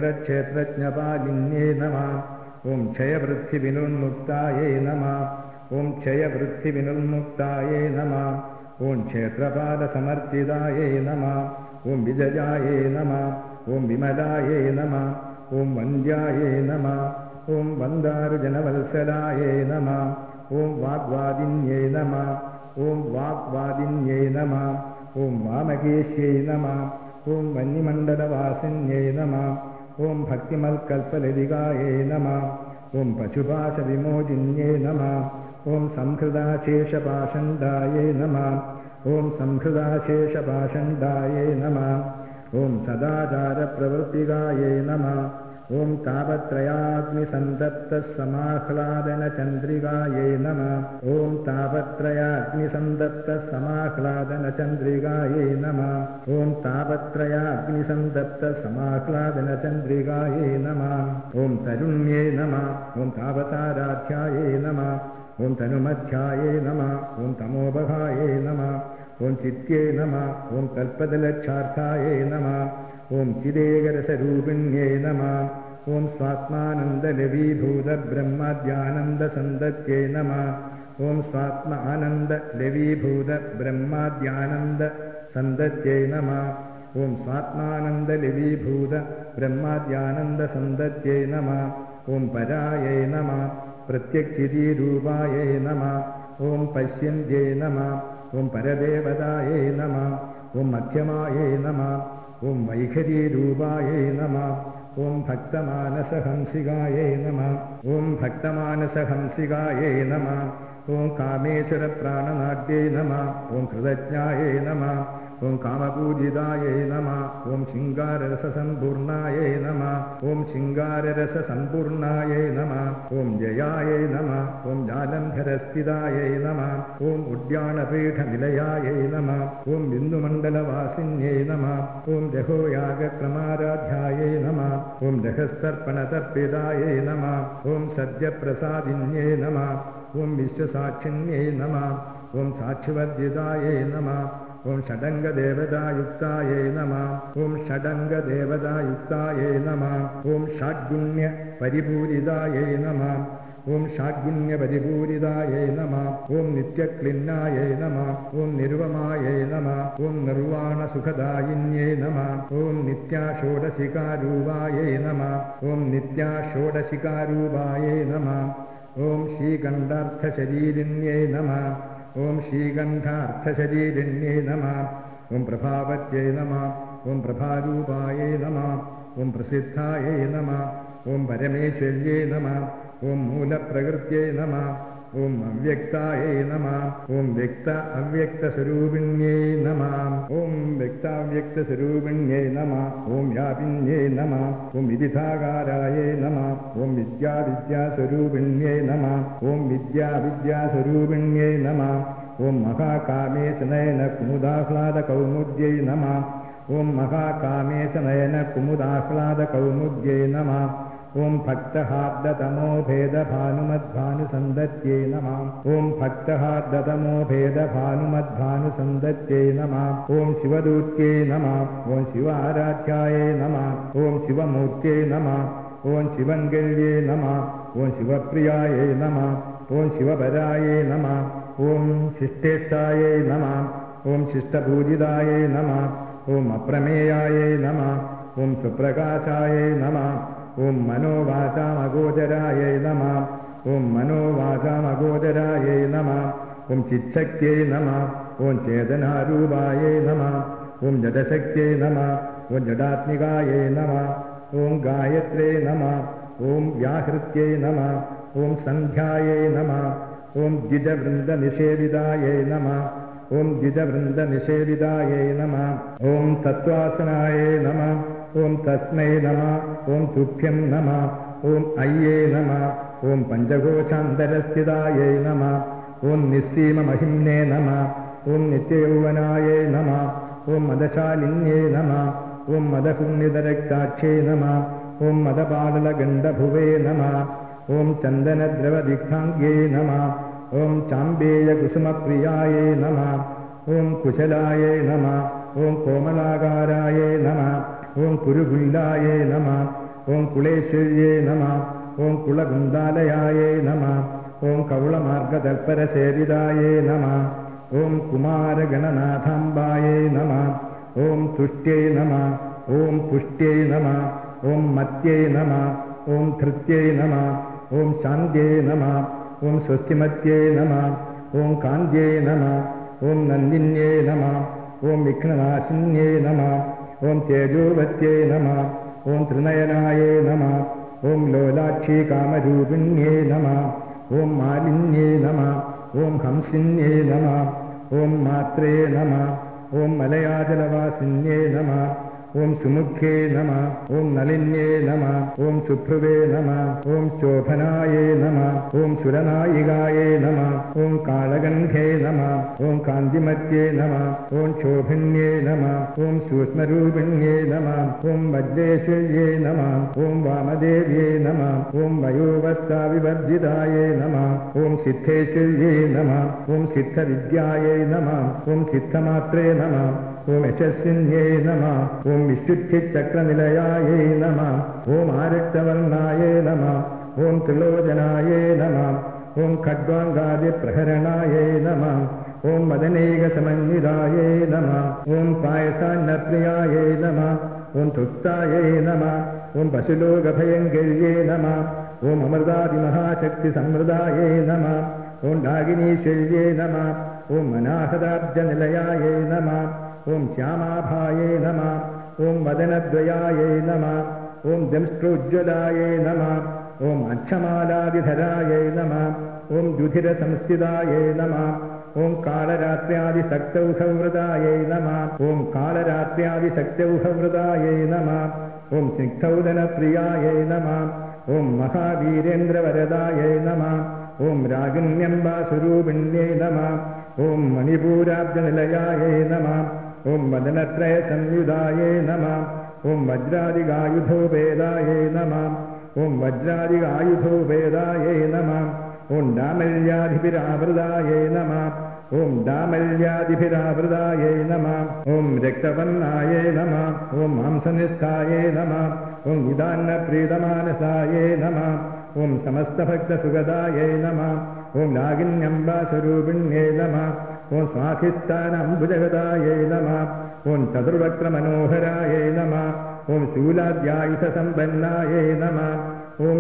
ക്ഷേത്രജ്ഞപാലിന്യൈ നമഃ. ഓം ക്ഷയവൃദ്ധിവിനുന്മുക്തായൈ നമഃ. ഓം ക്ഷയവൃദ്ധിവിനുന്മുക്തായൈ നമഃ. ഓം ക്ഷേത്രപാലസമർച്ചിതായൈ നമഃ. ഓം വിജയായൈ നമഃ. ഓം വിമലായൈ നമഃ. ഓം വന്ദ്യായൈ നമഃ. ഓം വന്ദാരുജനവത്സലായൈ നമഃ. ഓം വാഗ്വാദിന്യൈ നമഃ. ഓം വാഗ്വാദിന്യൈ നമഃ. ഓം വാമകേശ്യൈ നമഃ. ഓം വന്യമണ്ഡലവാസിന്യൈ നമഃ. ഓം ഭക്തിമൽക്കൽപ്പലതികായൈ നമഃ. ഓം പശുപാശവിമോചിന്യൈ നമഃ. ഓം സംഹൃതാശേഷപാഷണ്ഡായൈ നമഃ. ഓം സംഹൃതാശേഷപാഷണ്ഡായൈ നമഃ. ഓം സദാചാരപ്രവൃത്തികായൈ നമഃ. ഓം താപത്രയാഗ്നിസന്തപ്തസമാഹ്ലാദനചന്ദ്രികായൈ നമഃ. ഓം താപത്രയാഗ്നിസന്തപ്തസമാഹ്ലാദനചന്ദ്രികായൈ നമഃ. ഓം താപത്രയാഗ്നിസന്തപ്തസമാഹ്ലാദനചന്ദ്രികായൈ നമഃ. ഓം തരുണ്യൈ നമഃ. ഓം താപസാരാധ്യായൈ നമഃ. ഓം തനുമധ്യായൈ നമഃ. ഓം തമോപഹായൈ നമഃ. ഓം ചിത്यै നമഃ. ഓം കൽപ്പതലക്ഷാർത്ഥായൈ നമഃ. ഓം ചിദേകരസരൂപിണ്യൈ നമഃ. ഓം സ്വാത്മാനന്ദലവീഭൂതബ്രഹ്മാദ്യാനന്ദസന്തത്यै നമഃ. ഓം സ്വാത്മാനന്ദലവീഭൂതബ്രഹ്മാദ്യാനന്ദസന്തത്यै നമഃ. ഓം സ്വാത്മാനന്ദലവീഭൂതബ്രഹ്മാദ്യാനന്ദസന്തത്यै നമഃ. ഓം പരായൈ നമഃ. പ്രത്യക്ഷിതീരൂപായൈ നമഃ. ഓം പശ്യന്ത്यै നമഃ. ഓം പരദേവതായൈ നമഃ. ഓം മധ്യമായൈ നമഃ. ഓം വൈഖരീരൂപായൈ നമഃ. ഓം ഭക്തമാനസഹംസികായൈ നമഃ. ഓം ഭക്തമാനസഹംസികായൈ നമഃ. ഓം കാമേശ്വരപ്രാണനാട്യൈ നമഃ. ഓം കൃതജ്ഞായൈ നമഃ. ഓം കാമപൂജിതായേ നമഃ. ഓം ശൃംഗാരരസസമ്പൂർണായേ നമഃ. ഓം ശൃംഗാരരസസമ്പൂർണായേ നമഃ. ഓം ജയായേ നമഃ. ഓം ജാലന്ധരസ്ഥിതായേ നമഃ. ഓം ഉദ്യാനപീഠനിലയായേ നമഃ. ഓം ബിന്ദുമണ്ഡലവാസിന്യേ നമഃ. ഓം രഘോയാഗക്രമാരാധ്യായേ നമഃ. ഓം രഹസ്തർപ്പണതർപ്പിതായേ നമഃ. ഓം സദ്യപ്രസാദിന്യേ നമഃ. ഓം വിശ്വസാക്ഷിന്യേ നമഃ. ഓം സാക്ഷിവർജിതായേ നമഃ. ഓം ഷഡംഗദേവതായുക്തായേ നമഃ. ഓം ഷഡംഗദേവതായുക്തായേ നമഃ. ഓം ഷഡ്ഗുണ്യ പരിപൂരിതായേ നമഃ. ഓം ഷഡ്ഗുണ്യപരിപൂരിതായേ നമഃ. ഓം നിത്യക്ലിന്നായേ നമഃ. ഓം നിർവമായേ നമഃ. ഓം നിർവാണസുഖദായിന്യേ നമഃ. ഓം നിത്യാഷോഡശികാരൂപായേ നമഃ. ഓം നിത്യാഷോഡശികാരൂപായേ നമഃ. ഓം ശ്രീകണ്ഠാർത്ഥശരീരിണ്യേ നമഃ. ഓം ശ്രീകണ്ഠാർത്ഥശരീരിണ്യേ നമഃ. ഓം പ്രഭാവത്यै നമഃ. ഓം പ്രഭാരൂപായേ നമഃ. ഓം പ്രസിദ്ധായേ നമഃ. ഓം പരമേശ്വര്യേ നമഃ. ഓം മൂലപ്രകൃത്यै നമഃ. ഓം അവ്യക്തായേ നമഃ. ഓം വ്യക്ത അവ്യക്തസ്വരൂപിണ്യേ നമഃ. ഓം വ്യക്താവ്യക്തസ്വരൂപിണ്യേ നമഃ. ഓം വ്യാപിന്യേ നമഃ. ഓം വിദിതാകാരായേ നമഃ. ഓം വിദ്യാവിദ്യാസ്വരൂപിണ്യേ നമഃ. ഓം വിദ്യാവിദ്യാസ്വരൂപിണ്യേ നമഃ. ഓം മഹാകാമേശനയന കുമുദാഹ്ലാദകൗമുദ്यै നമഃ. ഓം മഹാകാമേശനയന കുമുദാഹ്ലാദകൗമുദ്यै നമഃ. ഓം ഭക്തഹാർദ്ദതമോഭേദഭാനുമദ്ഭാനുസന്ദത്यै നമഃ. ഓം ഭക്തഹാർദ്ദതമോഭേദഭാനുമദ്ഭാനുസന്ദത്यै നമഃ. ഓം ശിവദൂത്यै നമഃ. ഓം ശിവാരാധ്യായേ നമഃ. ഓം ശിവമൂർത്തൈ നമഃ. ഓം ശിവങ്കല്യേ നമഃ. ഓം ശിവപ്രിയായേ നമഃ. ഓം ശിവപരായേ നമഃ. ഓം ശിഷ്ടേഷ്ടായേ നമഃ. ഓം ശിഷ്ടപൂജിതായേ നമഃ. ഓം അപ്രമേയായേ നമഃ. ഓം സുപ്രകാശായേ നമഃ. ഓം മനോവാചാമഗോചരായേ നമഃ. ഓം മനോവാചാമഗോചരായേ നമഃ. ഓം ചിച്ഛക്തിയേ നമഃ. ഓം ചേതനാരൂപായേ നമഃ. ഓം ജഡശക്തിയേ നമഃ. ഓം ജഡാത്മികായേ നമഃ. ഓം ഗായത്രേ നമഃ. ഓം വ്യാഹൃത്यै നമഃ. ഓം സന്ധ്യായേ നമഃ. ഓം ദ്വിജവൃന്ദനിഷേവിതായേ നമഃ. ഓം ദ്വിജവൃന്ദനിഷേവിതായേ നമഃ. ഓം തത്വാസനായേ നമഃ. ഓം തസ്മൈ നമഃ. ഓം തുഭ്യം നമഃ. ഓം അയ്യേ നമഃ. ഓം പഞ്ചകോശാന്തരസ്ഥിതായേ നമഃ. ഓം നിസ്സീമമഹിംനേ നമഃ. ഓം നിത്യയൗവനായേ നമഃ. ഓം മദശാലിന്യേ നമഃ. ഓം മദപുണ്യതരക്താക്ഷേ നമഃ. ഓം മദപാടലഗണ്ഡഭുവേ നമഃ. ഓം ചന്ദനദ്രവദിഗ്ധാംഗ്യേ നമഃ. ഓം ചാമ്പേയകുസുമപ്രിയായേ നമഃ. ഓം കുശലായേ നമഃ. ഓം കോമലാകാരായേ നമഃ. ഓം കുരുഗുല്ലായേ നമഃ. ഓം കുളേശ്വര്യേ നമഃ. ഓം കുളകുന്ദാലയായേ നമഃ. ഓം കൗളമാർഗതൽപരസേവിതായേ നമഃ. ഓം കുമാരഗണനാഥാംബായേ നമഃ. ഓം തുഷ്ട്യൈ നമഃ. ഓം പുഷ്ട്യൈ നമഃ. ഓം മത്यै നമഃ. ഓം ധൃത്यै നമഃ. ഓം ശാന്ത്यै നമഃ. ഓം സ്വസ്തിമത്यै നമഃ. ഓം കാന്ത്यै നമഃ. ഓം നന്ദിന്യേ നമഃ. ഓം വിഘ്നനാശിന്യേ നമഃ. ഓം തേജോവത്यै നമഃ. ഓം ത്രിനയനായേ നമഃ. ഓം ലോലാക്ഷി കാമരൂപിണ്യേ നമഃ. ഓം മാലിന്യേ നമഃ. ഓം ഹംസിന്യേ നമഃ. ഓം മാത്രേ നമഃ. ഓം മലയാജലവാസിന്യേ നമഃ. ഓം സുമുഖ്യേ നമഃ. ഓം നളിന്യേ നമഃ. ഓം ശുഭ്രുവേ നമഃ. ഓം ശോഭനായേ നമഃ. ഓം സുരനായികായേ നമഃ. ഓം കാളഗന്ധേ നമഃ. ഓം കാന്തിമത്യേ നമഃ. ഓം ശോഭന്യേ നമഃ. ഓം സൂക്ഷ്മരൂപിണ്യേ നമഃ. ഓം വജ്രേശ്വര്യേ നമഃ. ഓം വാമദേവ്യേ നമഃ. ഓം വയോവസ്ഥാവിവർജിതായേ നമഃ. ഓം സിദ്ധേശ്വര്യേ നമഃ. ഓം സിദ്ധവിദ്യായേ നമഃ. ഓം സിദ്ധമാത്രേ നമഃ. ഓം യശസ്വിന്യേ നമഃ. ഓം വിശുദ്ധിചക്രനിലയായേ നമഃ. ഓം ആരക്തവർണായേ നമഃ. ഓം ത്രിലോചനായേ നമഃ. ഓം ഖഡ്വാംഗാദിപ്രഹരണായേ നമഃ. ഓം മദനൈകസമന്വിതായേ നമഃ. ഓം പായസാന്നപ്രിയായേ നമഃ. ഓം തൃപ്തായേ നമഃ. ഓം പശുലോകഭയങ്കര്യേ നമഃ. ഓം അമൃതാദിമഹാശക്തിസംവൃതായേ നമഃ. ഓം ഡാകിനീശ്വര്യേ നമഃ. ഓം അനാഹതാബ്ജനിലയായേ നമഃ. ഓം ശ്യാമാഭായേ നമഃ. ഓം വദനദ്വയായേ നമഃ. ഓം ദംഷ്ട്രോജ്വലായേ നമഃ. ഓം അക്ഷമാലാദിധരായേ നമഃ. ഓം ദ്യുധിരസംസ്ഥിതായേ നമഃ. ഓം കാലരാത്ര്യാദിശക്തൗഹവൃതായൈ നമഃ ഓം കാലരാത്ര്യാദിശക്തൗഹവൃതായൈ നമഃ ഓം സ്നിഗ്ധൗദനപ്രിയായൈ നമഃ ഓം മഹാവീരേന്ദ്രവരദായൈ നമഃ ഓം രാഗിണ്യംബാസ്വരൂപിണ്യൈ നമഃ ഓം മണിപൂരാബ്ജനിലയായൈ നമഃ ഓം വദനത്രയസംയുതായൈ നമഃ ഓം വജ്രാദികായുധോപേതായൈ നമഃ ഓം വജ്രാദികായുധോപേതായൈ നമഃ ഓം ഡാമല്യാധിപിരാവൃതായൈ നമഃ ഓം ഡാമല്യാധിപിരാവൃതായൈ നമഃ ഓം രക്തവർണ്ണായൈ നമഃ ഓം മാംസനിഷ്ഠായൈ നമഃ ഓം ഗുദാന്നപ്രീതമാനസായൈ നമഃ ഓം സമസ്തഭക്തസുഗതായൈ നമഃ ഓം രാഗിണ്യംബാസ്വരൂപിണ്യൈ നമഃ ഓം സ്വാധിഷ്ഠാനാംബുജഗതായൈ നമഃ ഓം ചതുർവക്ത്രമനോഹരായൈ നമഃ ഓം ശൂലാദ്യായുധസമ്പന്നായൈ നമഃ ഓം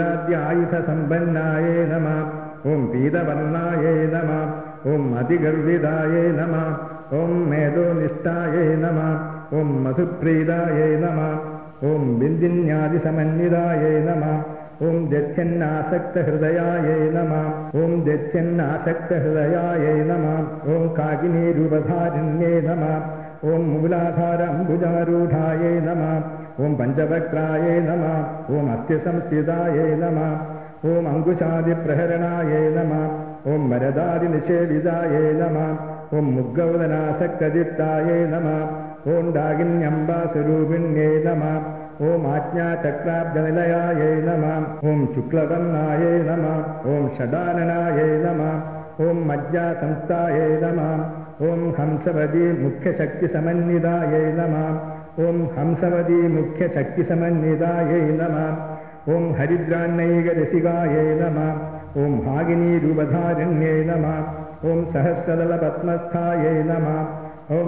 ശൂലാദ്യായുധസമ്പന്നായൈ നമഃ ഓം പീതവർണ്ണായൈ നമഃ ഓം അതിഗർവിതായൈ നമഃ ഓം മേധോനിഷ്ഠായൈ നമഃ ഓം മധുപ്രീതായൈ നമഃ ഓം ബിന്ദിന്യാദിസമന്വിതായൈ നമഃ ഓം ദധ്യന്നാസക്തഹൃദയായൈ നമഃ ഓം ദധ്യന്നാസക്തഹൃദയായൈ നമഃ ഓം കാകിനീരൂപധാരിണ്യൈ നമഃ ഓം മൂലാധാരാംബുജാരൂഢായൈ നമഃ ഓം പഞ്ചവക്ത്രായൈ നമഃ ഓം അസ്ഥ്യസംസ്ഥിതായൈ നമഃ ഓം അങ്കുശാദിപ്രഹരണായൈ നമഃ ഓം വരദാദിനിഷേവിതായൈ നമഃ ഓം മുഗ്ഗൗദനാസക്തദീപ്തായൈ നമഃ ഓം ഡാഗിന്യംബാസ്വരൂപിണ്യൈ നമഃ ഓം ആജ്ഞാചക്രാബ്ജനിലയായൈ നമഃ ഓം ശുക്ലവർണ്ണായൈ നമഃ ഓം ഷഡാനനായൈ നമഃ ഓം മജ്ജാസംസ്ഥായൈ നമഃ ഓം ഹംസവതി മുഖ്യശക്തിസമന്വിതായൈ നമഃ ഓം ഹംസവതി മുഖ്യശക്തിസമന്വിതായൈ നമഃ ഓം ഹരിദ്രാന്നൈകരസികായൈ നമഃ ഓം ഭാഗിനീരൂപധാരിണ്യൈ നമഃ ഓം സഹസ്രദളപത്മസ്ഥായൈ നമഃ ഓം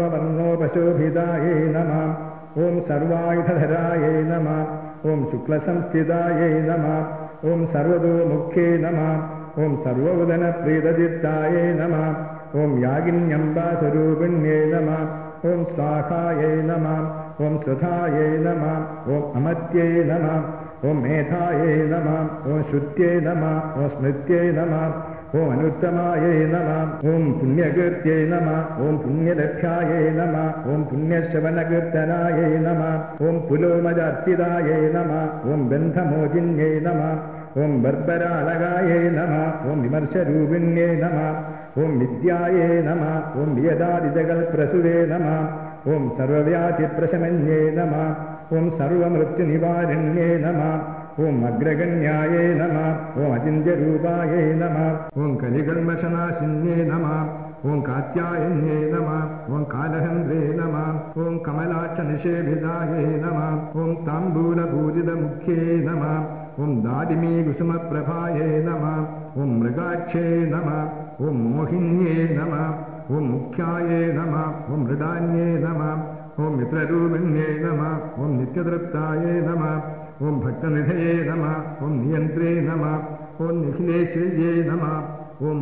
സർവവർണ്ണോപശോഭിതായൈ നമഃ ഓം സർവായുധധരായൈ നമഃ ഓം ശുക്ലസംസ്ഥിതായൈ നമഃ ഓം സർവതോമുഖ്യൈ നമഃ ഓം സർവോദനപ്രീതദീപ്തായൈ നമഃ ഓം യാഗിന്യംബാസ്വരൂപിണ്യൈ നമഃ ഓം സ്വാഹായൈ നമഃ ഓം സ്വധായൈ നമഃ ഓം അമർത്यै നമഃ ഓം മേധായൈ നമഃ ഓം ശ്രുത്यै നമഃ ഓം സ്മൃത്यै നമഃ ഓം അനുത്തമായൈ നമഃ ഓം പുണ്യകീർത്യൈ നമഃ ഓം പുണ്യദക്ഷായൈ നമഃ ഓം പുണ്യശ്രവണകീർത്തനായൈ നമഃ ഓം പുലോമജാർച്ചിതായൈ നമഃ ഓം ബന്ധമോചിന്യൈ നമഃ ഓം ബർബരാളകായൈ നമഃ ഓം വിമർശരൂപിണ്യൈ നമഃ ഓം വിദ്യായൈ നമഃ ഓം വിയദാദിജഗൽപ്രസുരേ നമഃ ഓം സർവവ്യാധിപ്രശമന്യൈ നമഃ ഓം സർവമൃത്യുനിവാരണ്യൈ നമഃ ഓം അഗ്രഗണ്യായൈ നമഃ ഓം അചിന്ത്യരൂപായൈ നമഃ ഓം കലികൽമഷനാശിന്യൈ നമഃ ഓം കാത്യായന്യൈ നമഃ ഓം കാലഹന്ദ്രേ നമഃ ഓം കമലാക്ഷനിഷേവിതായൈ നമഃ ഓം താംബൂലപൂരിതമുഖ്യൈ നമഃ ഓം ദാദിമീകുസുമപ്രഭായൈ നമഃ ഓം മൃഗാക്ഷേ നമഃ ഓം മോഹിന്യേ നമഃ ഓം മുഖ്യായേ നമഃ ഓം മൃഡാന്യേ നമഃ ഓം മിത്രരൂപിണ്യേ നമഃ ഓം നിത്യതൃപ്തായേ നമഃ ഓം ഭക്തനിധയേ നമഃ ഓം നിയന്ത്രേ നമഃ ഓം നിഖിലേശ്വര്യേ നമഃ ഓം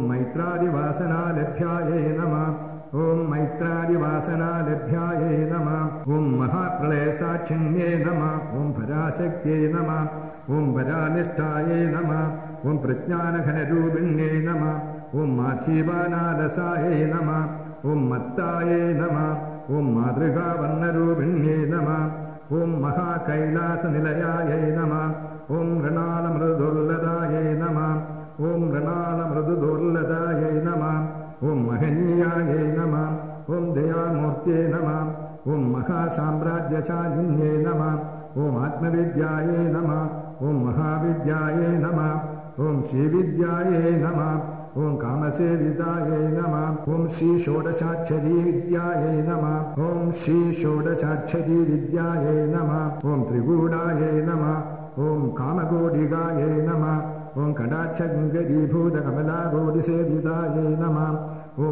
മൈത്രാദിവാസനാലഭ്യായേ നമഃ ഓം മൈത്രാദിവാസനാലഭ്യായേ നമഃ ഓം മഹാപ്രളയസാക്ഷിണ്യേ നമഃ ഓം പരാശക്തിയേ നമഃ ഓം പരാനിഷ്ഠായേ നമഃ ഓം പ്രജ്ഞാനഘനരൂപിണ്യേ നമഃ ഓം മാധീവാനാലസായേ നമഃ ഓം മത്തായേ നമഃ ഓം മാതൃകാവർണ്ണരൂപിണ്യേ നമഃ ഓം മഹാകൈലാസനിലയായൈ നമഃ ഓം മൃണാളമൃദുർലതായൈ നമഃ ഓം മൃണാളമൃദുദുർലതായൈ നമഃ ഓം മഹനീയായൈ നമഃ ഓം ദയാമൂർത്തേ നമഃ ഓം മഹാസാമ്രാജ്യശാലിന്യേ നമഃ ഓം ആത്മവിദ്യായേ നമഃ ഓം മഹാവിദ്യായേ നമഃ ഓം ശ്രീവിദ്യായേ നമഃ ഓം കാമസേവിതായേ നമഃ ഓം ശ്രീ ഷോഡശാക്ഷരീ വിദ്യായേ നമഃ ഓം ശ്രീ ഷോഡശാക്ഷരീ വിദ്യായേ നമഃ ഓം ത്രികൂടായേ നമഃ ഓം കാമകോടികായേ നമഃ ഓം കടാക്ഷകിങ്കരീഭൂതകമലാകോടിസേവിതായേ നമഃ ഓം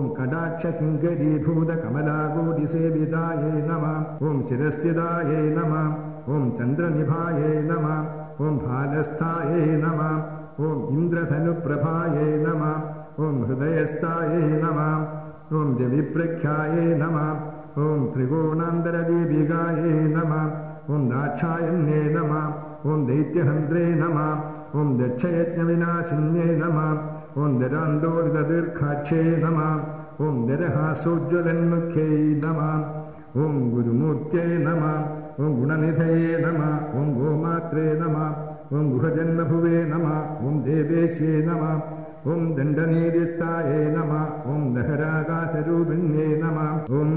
കടാക്ഷകിങ്കരീഭൂതകമലാകോടിസേവിതായേ നമഃ ഓം ശിരസ്ഥിതായേ നമഃ ഓം ചന്ദ്രനിഭായേ നമഃ ഓം ഭാലസ്ഥായേ നമഃ ഓം ഇന്ദ്രധനുപ്രഭായേ നമഃ ഓം ഹൃദയസ്ഥായേ നമഃ ഓം രവിപ്രഖ്യായേ നമഃ ഓം ത്രികോണാന്തരദീപികായേ നമഃ ഓം ദാക്ഷായന്യേ നമഃ ഓം ദൈത്യഹന്ത്രേ നമഃ ഓം ദക്ഷയജ്ഞവിനാശിന്യേ നമഃ ഓം ദരാന്തോരിതദീർഘാക്ഷേ നമ ഓം ദരഹാസോജ്വലന്മുഖ്യൈ നമ ഓം ഗുരുമൂർത്തേ നമ ഓം ഗുണനിധയേ നമ ഓം ഗോമാത്രേ നമ ഓം ഗുഹജന്മഭുവേ നമ ഓം ദേവേശേ നമ ഓം ദണ്ഡനീര്യസ്ഥായേ നമ ഓം ദഹരാകാശരൂപിണ്യേ നമ ഓം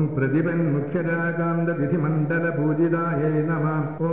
പ്രതിപന്മുഖ്യരാകാന്തതിഥിമണ്ഡലപൂജിതായേ നമ ഓം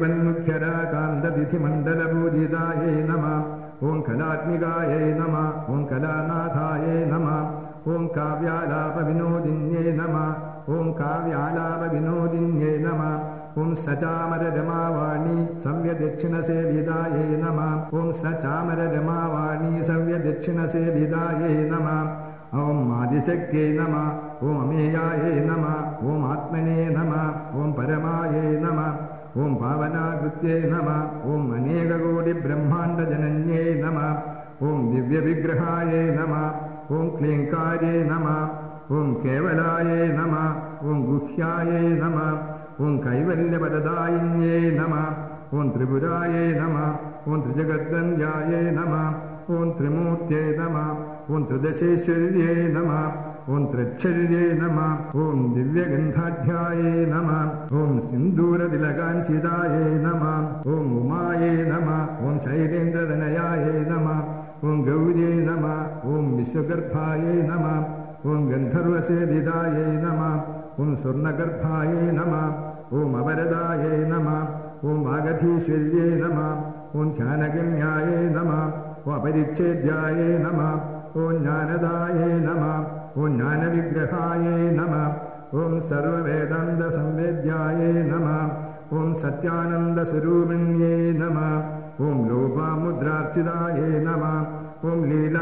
പ്രതിപന്മുഖ്യരാകാന്തതിഥിമണ്ഡലപൂജിതായേ നമ ഓം കലാത്മികായേ നമ ഓം കലാനാഥായേ നമ ഓം കാവ്യാലാപവിനോദിന്യേ നമ ഓം കാവ്യാലാപവിനോദിന്യേ നമ ഓം സചാമരരമാവാണി സവ്യദക്ഷിണസേവിതായേ നമ ഓം സചാമരരമാവാണി സവ്യദക്ഷിണസേവിതായേ നമ ഓം ആദിശക്തിയേ നമ ഓം അമേയായേ നമ ഓം ആത്മനേ നമ ഓം പരമായേ നമ ഓം പാവനാകൃത്യേ നമ ഓം അനേകകോടി ബ്രഹ്മാണ്ഡജനന്യേ നമ ഓം ദിവ്യവിഗ്രഹായേ നമ ഓം ക്ലീങ്കാരേ നമ ഓം കേവലായേ നമ ഓം ഗുഹ്യായേ നമ ഓം കൈവല്യപദദായിന്യേ നമ ഓം ത്രിപുരായേ നമ ഓം ത്രിജഗദ്വന്ദ്യായേ നമ ഓം ത്രിമൂർത്തേ നമ ഓം ത്രിദശേശ്വര്യേ നമ ഓം ത്രിക്ഷര്യേ നമ ഓം ദിവ്യഗന്ധാഢ്യായേ നമ ഓം സിന്ദൂരതിലകാഞ്ചിതായേ നമ ഓം ഉമായേ നമ ഓം ശൈലേന്ദ്രതനയായേ നമ ഓം ഗൗര്യേ നമ ഓം വിശ്വഗർഭായേ നമ ഓം ഗന്ധർവസേവിതായേ നമ ഓം സ്വർണഗർഭായേ നമ ഓം അപരദായേ നമ ഓം വാഗധീശ്വര്യേ നമ ഓം ധ്യാനഗമ്യായേ നമ ഓം അപരിച്ഛേദ്യായേ നമ ഓം ജ്ഞാനദായേ നമ ഓം ജ്ഞാനവിഗ്രഹായേ നമ ഓം സർവവേദാന്തസംവേദ്യായേ നമ ഓം സത്യാനന്ദസ്വരൂപിണ്യേ നമ ഓം ലോപാമുദ്രാർച്ചിതായേ നമ ഓം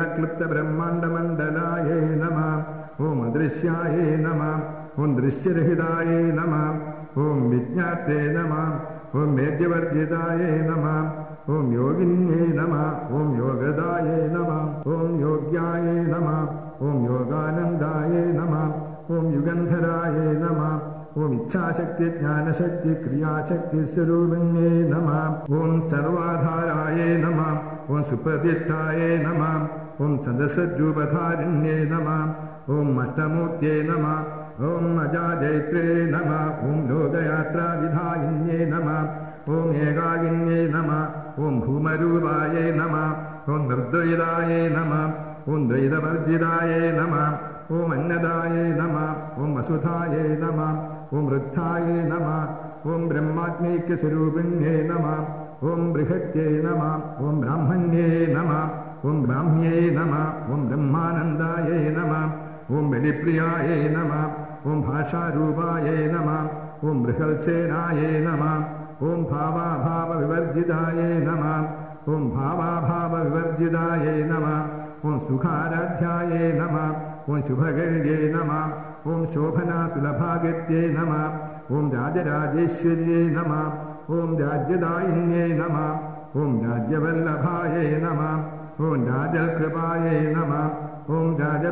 ലീലാക്ലുപ്തബ്രഹ്മാണ്ഡമണ്ഡലായേ നമ ഓം അദൃശ്യായേ നമ ഓം ദൃശ്യരഹിതായേ നമ ഓം വിജ്ഞാത്തേ നമ ഓം വേദ്യവർജിതായേ നമ ഓം യോഗിന്യേ നമ ഓം യോഗദായേ നമ ഓം യോഗ്യായേ നമ ഓം യോഗാനന്ദായേ നമ ഓം യുഗന്ധരായേ നമ ഓം ഇച്ഛാശക്തി ജ്ഞാനശക്തി ക്രിയാശക്തി സ്വരൂപിണ്യേ നമ ഓം സർവാധാരായേ നമ ഓം സുപ്രതിഷ്ഠായേ നമ ഓം സദസജ്ജൂപധാരിണ്യേ നമ ഓം അഷ്ടമൂർത്തേ നമ ഓം അജാജൈത്രേ നമ ഓം ലോകയാത്രാവിധായിന്യേ നമ ഓം ഏകാകിന്യേ നമ ഓം ഭൂമരൂപായേ നമ ഓം നിർദ്വൈതായേ നമ ഓം ദ്വൈതവർജിതായേ നമ ഓം അന്നദായേ നമ ഓം വസുധായേ നമ ഓം വൃദ്ധായേ നമ ഓം ബ്രഹ്മാത്മൈക്യസ്വരൂപിണ്യേ നമ ഓം ബൃഹത്യേ നമ ഓം ബ്രാഹ്മണ്യേ നമ ഓം ബ്രാഹ്മ്യേ നമ ഓം ബ്രഹ്മാനന്ദായേ നമ ഓം ബലിപ്രിയായേ നമ ഓം ഭാഷാരൂപായേ നമ ഓം ബൃഹത്സേനായേ നമ ഓം ഭാവാഭാവവിവർജിതായേ നമ ഓം ഭാവാഭാവവിവർജിതായേ നമ ഓം സുഖാരാധ്യായേ നമ ഓം ശുഭകര്യേ നമ ഓം ശോഭനാസുലഭാഗത്യേ നമ ഓം രാജരാജേശ്വര്യേ നമ ഓം രാജ്യദായിന്യേ നമ ഓം രാജ്യവല്ലഭായേ നമ ഓം രാജകൃപായേ നമ ഓം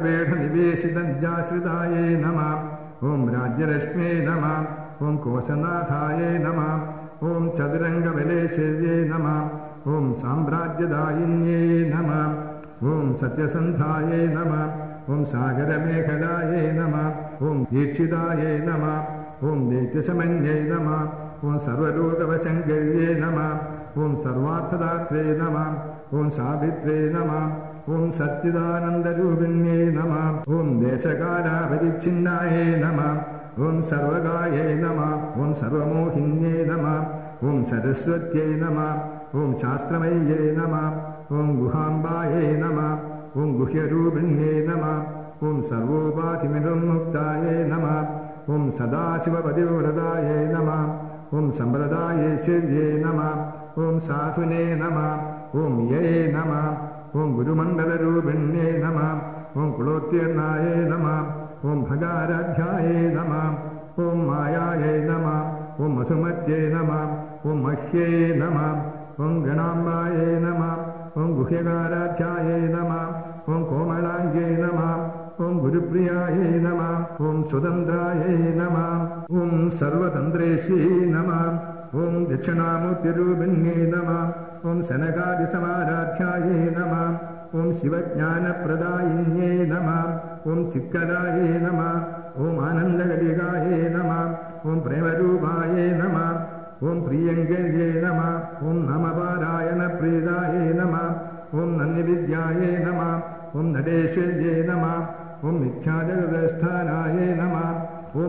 രാജപീഠനിവേശിതജാശ്രിതായേ നമ ഓം രാജ്യലക്ഷ്മേ നമ ഓം കോശനാഥായേ നമ ഓം ചതുരംഗബലേശ്വര്യേ നമ ഓം സാമ്രാജ്യദായിന്യേ നമ ഓം സത്യസന്ധായേ നമ ഓം സാഗരമേഖലായേ നമ ഓം ദീക്ഷിതായേ നമ ഓം ദൈത്യശമന്യേ നമ ഓം സർവലോകവശങ്കര്യേ നമ ഓം സർവാർത്ഥദാത്രേ നമ ഓം സാവിത്രേ നമ ഓം സച്ചിദാനന്ദരൂപിണ്യേ നമ ഓം ദേശകാലാപരിച്ഛിന്നായേ നമ ഓം സർവകായേ നമ ഓം സർവമോഹിന്യേ നമ ഓം സരസ്വത്യേ നമ ഓം ശാസ്ത്രമയ്യേ നമ ഓം ഗുഹാംബായേ നമ ഓം ഗുഹ്യരൂപിണ്യേ നമ ഓം സർവോപാധിമിർമുക്തായേ നമ ഓം സദാശിവപതിവ്രതായേ നമ ഓം സമ്പ്രദായേശ്വര്യേ നമ ഓം സാധുനേ നമ ഓം യേ നമ ഓം ഗുരുമണ്ഡലരൂപിണ്യേ നമ ഓം കുലോത്തീർണായേ നമ ഓം ഭഗാരാധ്യായേ നമ ഓം മായായേ നമ ഓം മധുമത്യേ നമ ഓം മഹ്യേ നമ ഓം ഗണാംബായേ നമ ഓം ഗുഹ്യകാരാധ്യായേ നമ ഓം കോമളാംഗേ നമ ഓം ഗുരുപ്രിയായേ നമ ഓം സ്വതന്ത്രായേ നമ ഓം സർവതന്ത്രേശ്വേ നമ ഓം ദക്ഷിണാമൂർത്തിരൂപിണ്യേ നമ ഓം സനകാദിസമാരാധ്യായേ നമ ഓം ശിവജ്ഞാനപ്രദായിന്യേ നമഃ. ഓം ചിക്കലായേ നമഃ. ഓം ആനന്ദകലികായേ നമഃ. ഓം പ്രേമരൂപായേ നമഃ. ഓം പ്രിയങ്കര്യേ നമഃ. ഓം നാമപാരായണപ്രീതായേ നമഃ. ഓം നന്ദിവിദ്യായേ നമഃ. ഓം നടേശ്വര്യേ നമഃ. ഓം മിഥ്യാജഗദസ്ഥാനായേ നമഃ. ഓം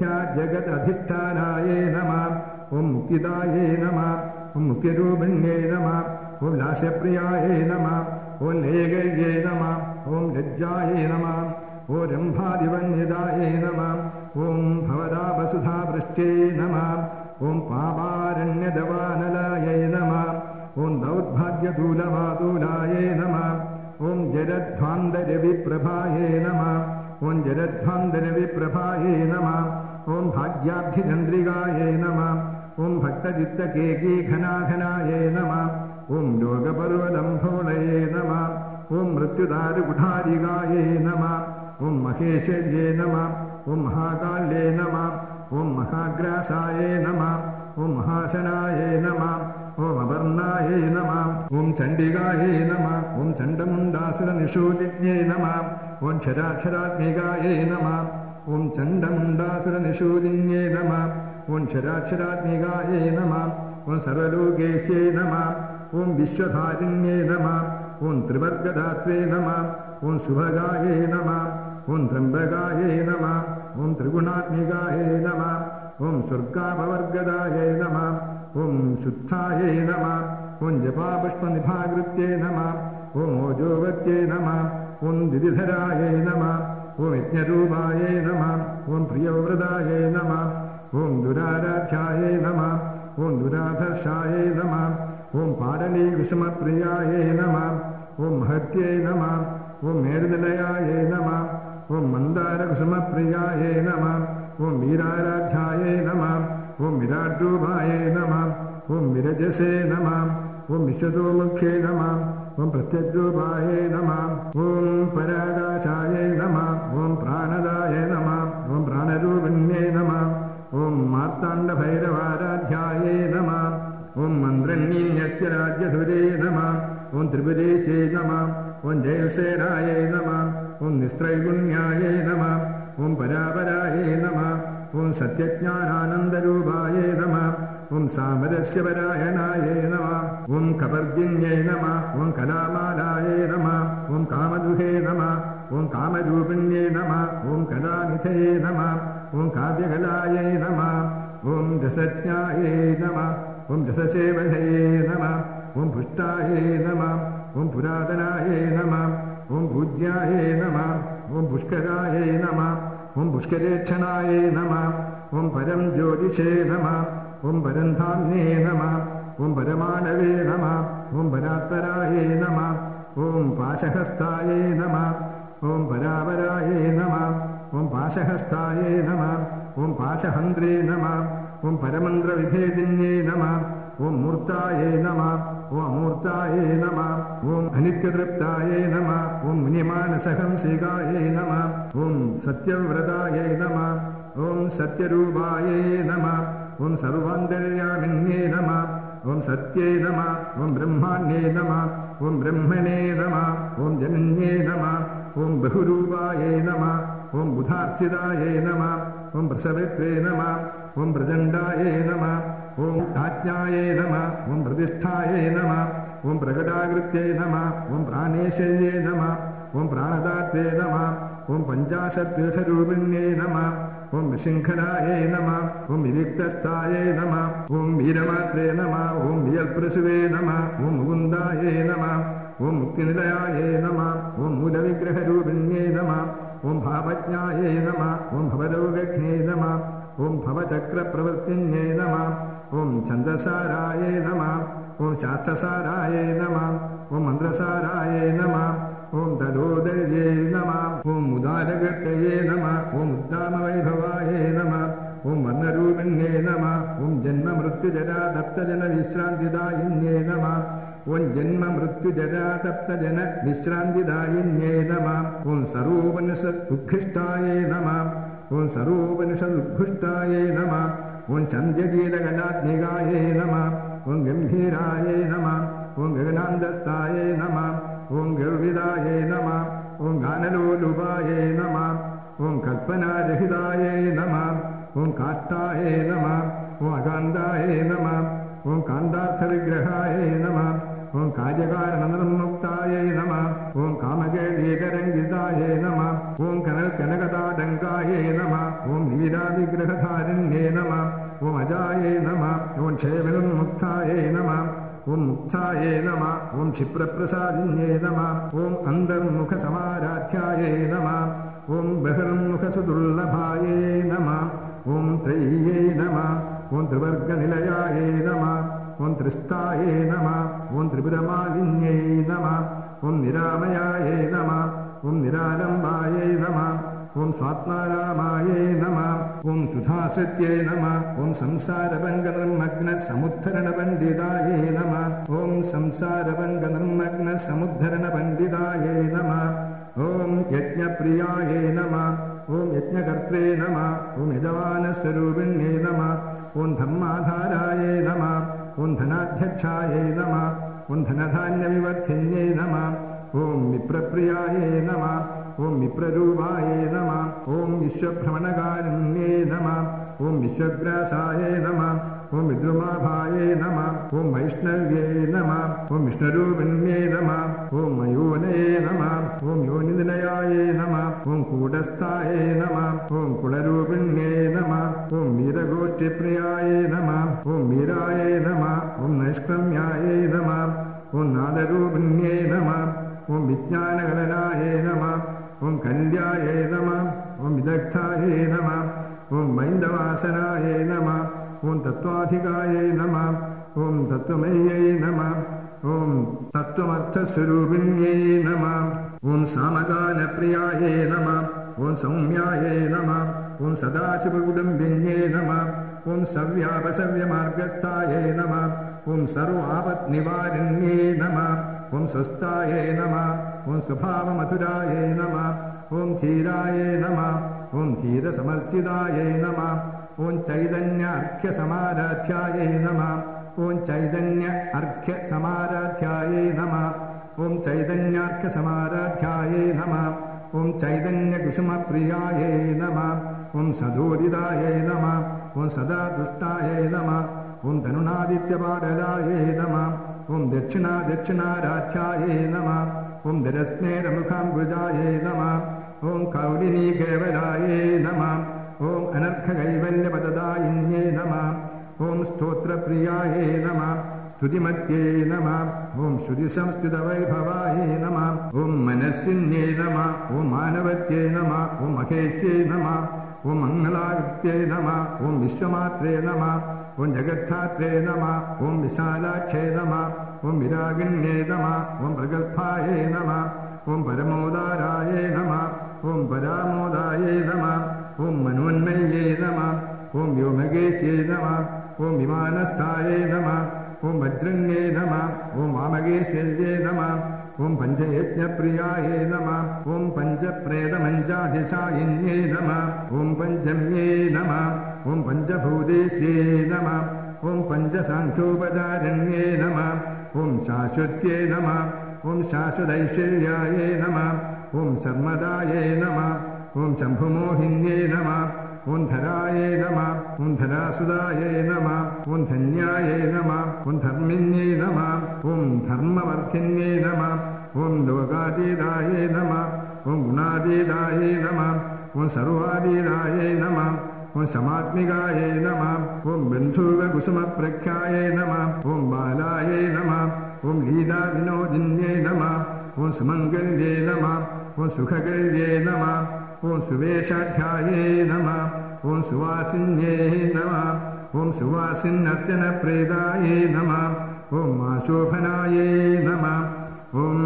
മിഥ്യാജഗദധിഷ്ഠാനായേ നമഃ. ഓം മുക്തിദായേ നമഃ. ഓം മുഖ്യരൂപിണ്യേ നമഃ. ഓം ലാസ്യപ്രിയായേ നമഃ. ഓം ലേഖയേ നമഃ. ഓം ലജ്ജായേ നമഃ. ഓം രംഭാദിവന്യതായേ നമഃ. ഓം ഭവതാപസുധാവൃഷ്ട്യേ നമഃ. ഓം പാപാരണ്യദവാനലായേ നമഃ. ഓം ദൗർഭാഗ്യദൂലവാദൂലായേ നമഃ. ഓം ജരധ്വാന്തരവിപ്രഭായേ നമഃ. ഓം ജരധ്വാന്തരവിപ്രഭായേ നമഃ. ഓം ഭാഗ്യാബ്ധിചന്ദ്രികായേ നമഃ. ഓം ഭക്തചിത്തകേകീഘനാഘനായേ നമഃ. ഓം ലോകപർവലംഭോളയേ നമഃ. ഓം മൃത്യുദാരുകുഠാരികായേ നമഃ. ഓം മഹേശ്വര്യേ നമഃ. ഓം മഹാകാല്യേ നമഃ. ഓം മഹാഗ്രാസായേ നമഃ. ഓം മഹാശനായേ നമഃ. ഓം അപർണായേ നമഃ. ഓം ചണ്ഡികായേ നമഃ. ഓം ചണ്ഡമുണ്ടാസുരനിഷൂലിന്യേ നമഃ. ഓം ക്ഷരാക്ഷരാത്മികായേ നമഃ. ഓം ചണ്ഡമുണ്ടാസുരനിഷൂലിന്യേ നമഃ. ഓം ക്ഷരാക്ഷരാത്മികായേ നമഃ. ഓം സർവലോകേശ്യേ നമഃ. ഓം വിശ്വധാരിണ്യേ നമഃ. ഓം ത്രിവർഗദാത്രേ നമഃ. ഓം ശുഭഗായേ നമഃ. ഓം ത്രംബകായേ നമഃ. ഓം ത്രിഗുണാത്മികായേ നമഃ. ഓം സ്വർഗാപവർഗദായേ നമഃ. ഓം ശുദ്ധായേ നമഃ. ഓം ജപാപുഷ്പനിഭാകൃത്യേ നമഃ. ഓം ഓജോവത്യേ നമഃ. ഓം ദിതിധരായേ നമഃ. ഓം യജ്ഞരൂപായേ നമഃ. ഓം പ്രിയവ്രതായേ നമഃ. ഓം ദുരാരാധ്യായേ നമഃ. ഓം ദുരാധർഷായേ നമഃ. ഓം പാടലീകുസുമപ്രിയായേ നമഃ. ഓം മഹത്യേ നമഃ. ഓം മേരുനിലയായേ നമഃ. ഓം മന്ദാരകുസുമപ്രിയായേ നമഃ. ഓം വീരാരാധ്യായേ നമഃ. ഓം വിരാട്രൂപായേ നമഃ. ഓം വിരജസേ നമഃ. ഓം വിശ്വതോമുഖ്യേ നമഃ. ഓം പ്രത്യഗ്രൂപായേ നമഃ. ഓം പരാകാശായേ നമഃ. ഓം പ്രാണദായേ നമഃ. ഓം പ്രാണരൂപിണ്യേ നമഃ. ഓം മാർത്താണ്ഡഭൈരവാരാധ്യായേ നമഃ. ഓം മന്ത്രണ്യന്യത്യരാജ്യധുരേ നമഃ. ഓം ത്രിപുരേശേ നമഃ. ഓം ജയസേനായേ നമഃ. ഓം നിസ്ത്രൈഗുണ്യായേ നമഃ. ഓം പരാപരായേ നമഃ. ഓം സത്യജ്ഞാനാനന്ദരൂപായേ നമഃ. ഓം സാമരസ്യപരായണായേ നമഃ. ഓം കപർദിന്യേ നമഃ. ഓം കലാമാലായേ നമഃ. ഓം കാമദുഹേ നമഃ. ഓം കാമരൂപിണ്യേ നമഃ. ഓം കലാനിധയേ നമഃ. ഓം കാവ്യകലായേ നമഃ. ഓം രസജ്ഞായേ നമഃ. ഓം രസസേവഹയേ നമഃ. ഓം പുഷ്ടായേ നമഃ. ഓം പുരാതനായേ നമഃ. ഓം പൂജ്യായേ നമഃ. ഓം പുഷ്കരായേ നമഃ. ഓം പുഷ്കരേക്ഷണായേ നമഃ. ഓം പരം ജ്യോതിഷേ നമഃ. ഓം പരന്ധാമ്നേ നമഃ. ഓം പരമാണവേ നമഃ. ഓം പരാത്പരായേ നമഃ. ഓം പാശഹസ്തായേ നമഃ. ഓം പരാപരായേ നമഃ. ഓം പാശഹസ്തായേ നമഃ. ഓം പാശഹന്ത്രേ നമഃ. ഓം പരമന്ത്രവിഭേദിന്യേ നമഃ. ഓം മൂർത്തായേ നമഃ. ഓം അമൂർത്തായേ നമഃ. ഓം അനിത്യതൃപ്തായേ നമഃ. ഓം മുനിമാനസഹംസികായേ നമഃ. ഓം സത്യവ്രതായേ നമഃ. ഓം സത്യരൂപായേ നമഃ. ഓം സർവാന്തര്യാമിന്യേ നമഃ. ഓം സത്യേ നമഃ. ഓം ബ്രഹ്മാണ്യേ നമഃ. ഓം ബ്രഹ്മണേ നമഃ. ഓം ജനന്യേ നമഃ. ഓം ബഹുരൂപായേ നമഃ. ഓം ബുധാർച്ചിതായേ നമഃ. ഓം പ്രസവിത്രേ നമഃ. ഓം പ്രചണ്ഡായേ നമഃ. ഓം ആജ്ഞായേ നമഃ. ഓം പ്രതിഷ്ഠായേ നമഃ. ഓം പ്രകടാകൃത്യേ നമഃ. ഓം പ്രാണേശ്വര്യേ നമഃ. ഓം പ്രാണദാത്രേ നമഃ. ഓം പഞ്ചാശത്തീർത്ഥരൂപിണ്യേ നമഃ. ഓം വിശൃംഖലായേ നമഃ. ഓം വിവിക്തസ്ഥായേ നമഃ. ഓം വീരമാത്രേ നമഃ. ഓം വിയൽപ്രസുവേ നമഃ. ഓം മുകുന്ദായേ നമഃ. ഓം മുക്തിനിലയായേ നമഃ. ഓം മൂലവിഗ്രഹരൂപിണ്യേ നമഃ. ഓം ഭാവജ്ഞായേ നമഃ. ഓം ഭവലോകഘ്നേ നമഃ. ഓം ഭവചക്രപ്രവൃത്തിന്യേ നമഃ. ഓം ഛന്ദസാരായേ നമഃ. ഓം ശാസ്ത്രസാരായേ നമഃ. ഓം മന്ത്രസാരായേ നമഃ. ഓം തലോദര്യേ നമഃ. ഓം ഉദാരകർത്തയേ നമഃ. ഓം ഉദ്ദാമവൈഭവായേ നമഃ. ഓം വർണ്ണരൂപിണ്യേ നമഃ. ഓം ജന്മമൃത്യുജരാതപ്തജനവിശ്രാന്തിദായിന്യേ നമഃ. ഓം ജന്മമൃത്യുജരാതപ്തജനവിശ്രാന്തിദായിന്യേ നമഃ. ഓം സർവോപനിഷദുദ്ഘിഷ്ടായേ നമഃ. ഓം സർവോപനിഷദുദ്ഘിഷ്ടായേ നമഃ. ഓം ചന്ദ്രകീലകലാത്മികായേ നമഃ. ഓം ഗംഭീരായേ നമഃ. ഓം ഗഗനാന്തസ്ഥായേ നമഃ. ഓം ഗർവിതായേ നമ ഓം ഗാനലോലുപായേ നമ ഓം കൽപ്പനാരഹിതായേ നമ ഓം കാഷ്ടായേ നമ ഓം അകാന്തായേ നമ ഓം കാന്താർത്ഥവിഗ്രഹായേ നമ ഓം കാര്യകാരണനിർമുക്തായേ നമ ഓം കാമകേളീകരംഗിതായേ നമ ഓം കനൽകനകതാടങ്കായേ നമ ഓം നീരാവിഗ്രഹധാരിണ്യേ നമ ഓം അജായേ നമ ഓം ക്ഷേമനുന്മുക്തായേ നമ ഓം മുക്തായേ നമ ഓം ക്ഷിപ്രപ്രസാദിന്യേ നമ ഓം അന്തർമുഖസമാരാധ്യായേ നമ ഓം ബഹിർമുഖസുദുർലഭായേ നമ ഓം ത്രയീയേ നമ ഓം ത്രിവർഗനിലയായേ നമ ഓം ത്രിസ്ഥായേ നമ ഓം ത്രിപുരമാലിന്യേ നമ ഓം നിരാമയായേ നമ ഓം നിരാലംബായേ നമ ഓം സ്വാത്മാരാമായേ നമ ഓം സുധാസത്യേ നമ ഓം സംസാരഭംഗനിർമ്മഗ്ന സമുദ്ധരണ പണ്ഡിതായേ നമ ഓം സംസാരഭംഗനിർമ്മഗ്ന സമുദ്ധരണ പണ്ഡിതായേ നമ ഓം യജ്ഞപ്രിയായേ നമ ഓം യജ്ഞകർത്രേ നമ ഓം യജമാനസ്വരൂപിണ്യേ നമ ഓം ധർമാധാരായേ നമ ഓം ധനാധ്യക്ഷായേ നമ ഓം ധനധാന്യവിവർദ്ധിന്യേ നമ ഓം വിപ്രപ്രിയായേ നമ ഓം വിപ്രരൂപായേ നമ ഓം വിശ്വഭ്രമണകാരുണ്യേ നമ ഓം വിശ്വഗ്രാസായേ നമ ഓം വിദ്രുമാഭായേ നമ ഓം വൈഷ്ണവ്യേ നമ ഓം വിഷ്ണുരൂപിണ്യേ നമ ഓം മയൂനേ നമ ഓം യോനിനിലയായേ നമ ഓം കൂടസ്ഥായേ നമ ഓം കുളരൂപിണ്യേ നമ ഓം വീരഗോഷ്ഠിപ്രിയായേ നമ ഓം വീരായേ നമ ഓം നൈഷ്കമ്യായേ നമ ഓം നാദരൂപിണ്യേ നമ ഓം വിജ്ഞാനഗണനായേ നമ ഓം കല്യായേ നമ ഓം വിദഗ്ധായേ നമ ഓം മൈന്ദവാസനായേ നമ ഓം തത്വാധികായേ നമ ഓം തത്വമയ്യേ നമ ഓം തത്വമർത്ഥസ്വരൂപിണ്യേ നമ ഓം സാമഗാനപ്രിയായേ നമ ഓം സൗമ്യായേ നമ ഓം സദാശിവകുടുംബിന്യേ നമ ഓം സവ്യാപസവ്യമാർഗസ്ഥായേ നമ ഓം സർവാപത്നിവാരിണ്യേ നമ ഓം സ്വസ്ഥായേ നമ ഓം സ്വഭാവമധുരായേ നമ ഓം ധീരായേ നമ ഓം ധീരസമർച്ചിതായേ നമ ഓം ചൈതന്യാർഘ്യസമാരാധ്യായേ നമ ഓം ചൈതന്യ അർഘ്യസമാരാധ്യായേ നമ ഓം ചൈതന്യാർഘ്യസമാരാധ്യായേ നമ ഓം ചൈതന്യകുസുമപ്രിയായേ നമ ഓം സദോദിതായേ നമ ഓം സദാദുഷ്ടായേ നമ ഓം തനുണാദിത്യപാടലായേ നമ ഓം ദക്ഷിണാരാധ്യായേ നമ ഓം ദരസ്നേരമുഖാംബുജായേ നമ ഓം കൗലിനീകേവലായേ നമ ഓം അനർഘകൈവല്യപദദായിന്യേ നമ ഓം സ്തോത്രപ്രിയായേ നമ സ്തുതിമത്യേ നമ ഓം ശ്രുതിസംസ്തുതവൈഭവായേ നമ ഓം മനസ്വിന്യേ നമ ഓം മാനവത്യേ നമ ഓം മഹേശ്യേ നമ ഓം മംഗളായുക്തേ നമ ഓം വിശ്വമാത്രേ നമ ഓം ജഗദ്ധാത്രേ നമ ഓം വിശാലാക്ഷേ നമ ഓം വിരാഗിണ്യേ നമ ഓം പ്രഗൽഭായേ നമ ഓം പരമോദാരായേ നമ ഓം പരാമോദായേ നമ ഓം മനോന്മയേ നമ ഓം വ്യോമകേശ്യേ നമ ഓം വിമാനസ്ഥായേ നമ ഓം വജ്രണ്യേ നമ ഓം വാമകേശ്വര്യേ നമ ഓം പഞ്ചയജ്ഞപ്രിയായേ നമ ഓം പഞ്ചപ്രേതമഞ്ചാധിശായിന്യേ നമ ഓം പഞ്ചമ്യേ നമ ഓം പഞ്ചഭൂതേശ്യേ നമ ഓം പഞ്ചസാഖ്യോപചാരണ്യേ നമ ഓം ശാശ്വത്യേ നമ ഓം ശാശ്വതൈശ്വര്യായേ നമ ഓം ശർമ്മദായേ നമ ഓം ശംഭുമോഹിന്യേ നമ ഓം ധരായേ നമ ഓം ധരാസുദായേ നമ ഓം ധന്യായേ നമ ഓം ധർമ്മിന്യേ നമ ഓം ധർമ്മവർദ്ധിന്യേ നമ ഓം ലോകാതീതായേ നമ ഓം ഗുണാതീതായേ നമ ഓം സർവാതീതായേ നമ ഓം സമാത്മികായേ നമ ഓം ബന്ധൂകകുസുമപ്രഖ്യായേ നമ ഓം ബാലായേ നമ ഓം ലീലാവിനോദിന്യേ നമ ഓം സുമംഗല്യേ നമ ഓം സുഖകല്യേ നമ ഓം സുവേഷാധ്യായേ നമ ഓം സുവാസിന്യേ നമ ഓം സുവാസിന്നർച്ചനപ്രേതായേ നമ ഓം ആശോഭനായേ നമ ഓം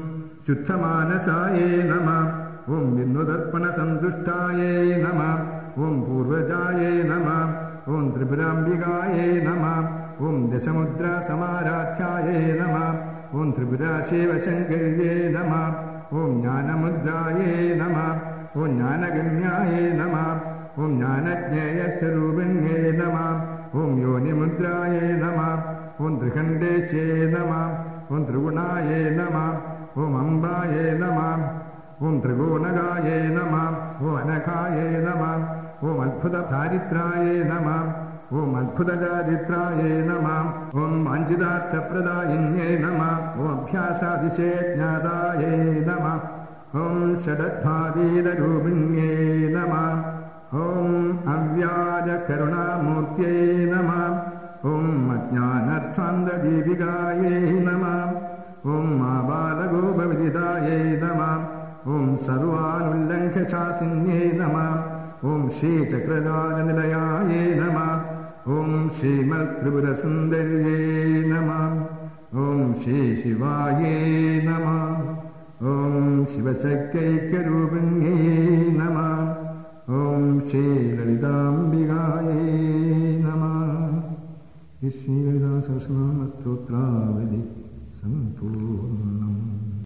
ശുദ്ധമാനസായേ നമ ഓം വിന്നുദർപ്പണസന്തുഷ്ടായേ നമ ഓം പൂർവജായേ നമ ഓം ത്രിപുരാംബികായേ നമ ഓം ദശമുദ്രാസമാരാധ്യായേ നമ ഓം ത്രിപുരാശിവശങ്കര്യേ നമ ഓം ജ്ഞാനമുദ്രായേ നമ ഓം ജ്ഞാനഗമ്യായേ നമ ഓം ജ്ഞാനജ്ഞേയസ്വരൂപിണ്യേ നമ ഓം യോനിമുദ്രായേ നമ ഓം ത്രിഖണ്ഡേശ്യേ നമ ഓം ത്രിഗുണായേ നമ ഓം അംബായേ നമഃ. ഓം ത്രികോണകായേ നമഃ. ഓം അനഘായേ നമഃ. ഓം അത്ഭുതചാരിത്രായേ നമഃ. ഓം അത്ഭുതചാരിത്രായേ നമഃ. ഓം വാഞ്ചിതാർത്ഥപ്രദായിന്യേ നമഃ. ഓം അഭ്യാസാതിശേജ്ഞാതായേ നമഃ. ഓം ഷഡദ്ഭാതീതരൂപിണ്യേ നമഃ. ഓം അവ്യാജകരുണാമൂർത്യേ നമഃ. ഓം അജ്ഞാനധ്വാന്തദീപികായേ നമഃ. ഓം ആബാലഗോപവിദിതായേ നമഃ. ഓം സർവാനുല്ലംഘ്യശാസിന്യേ നമഃ. ഓം ശ്രീചക്രരാജനിലയായേ നമഃ. ഓം ശ്രീമത്ത്രിപുരസുന്ദര്യേ നമഃ. ഓം ശ്രീ ശിവായേ നമഃ. ഓം ശിവശക്തൈക്യരൂപിണ്യേ നമഃ. ഓം ശ്രീ ലളിതാംബികായേ നമഃ. ഈ ശ്രീലളിതാ സഹസ്രനാമ സ്തോത്രാവലി സമ്പൂർണ്ണ.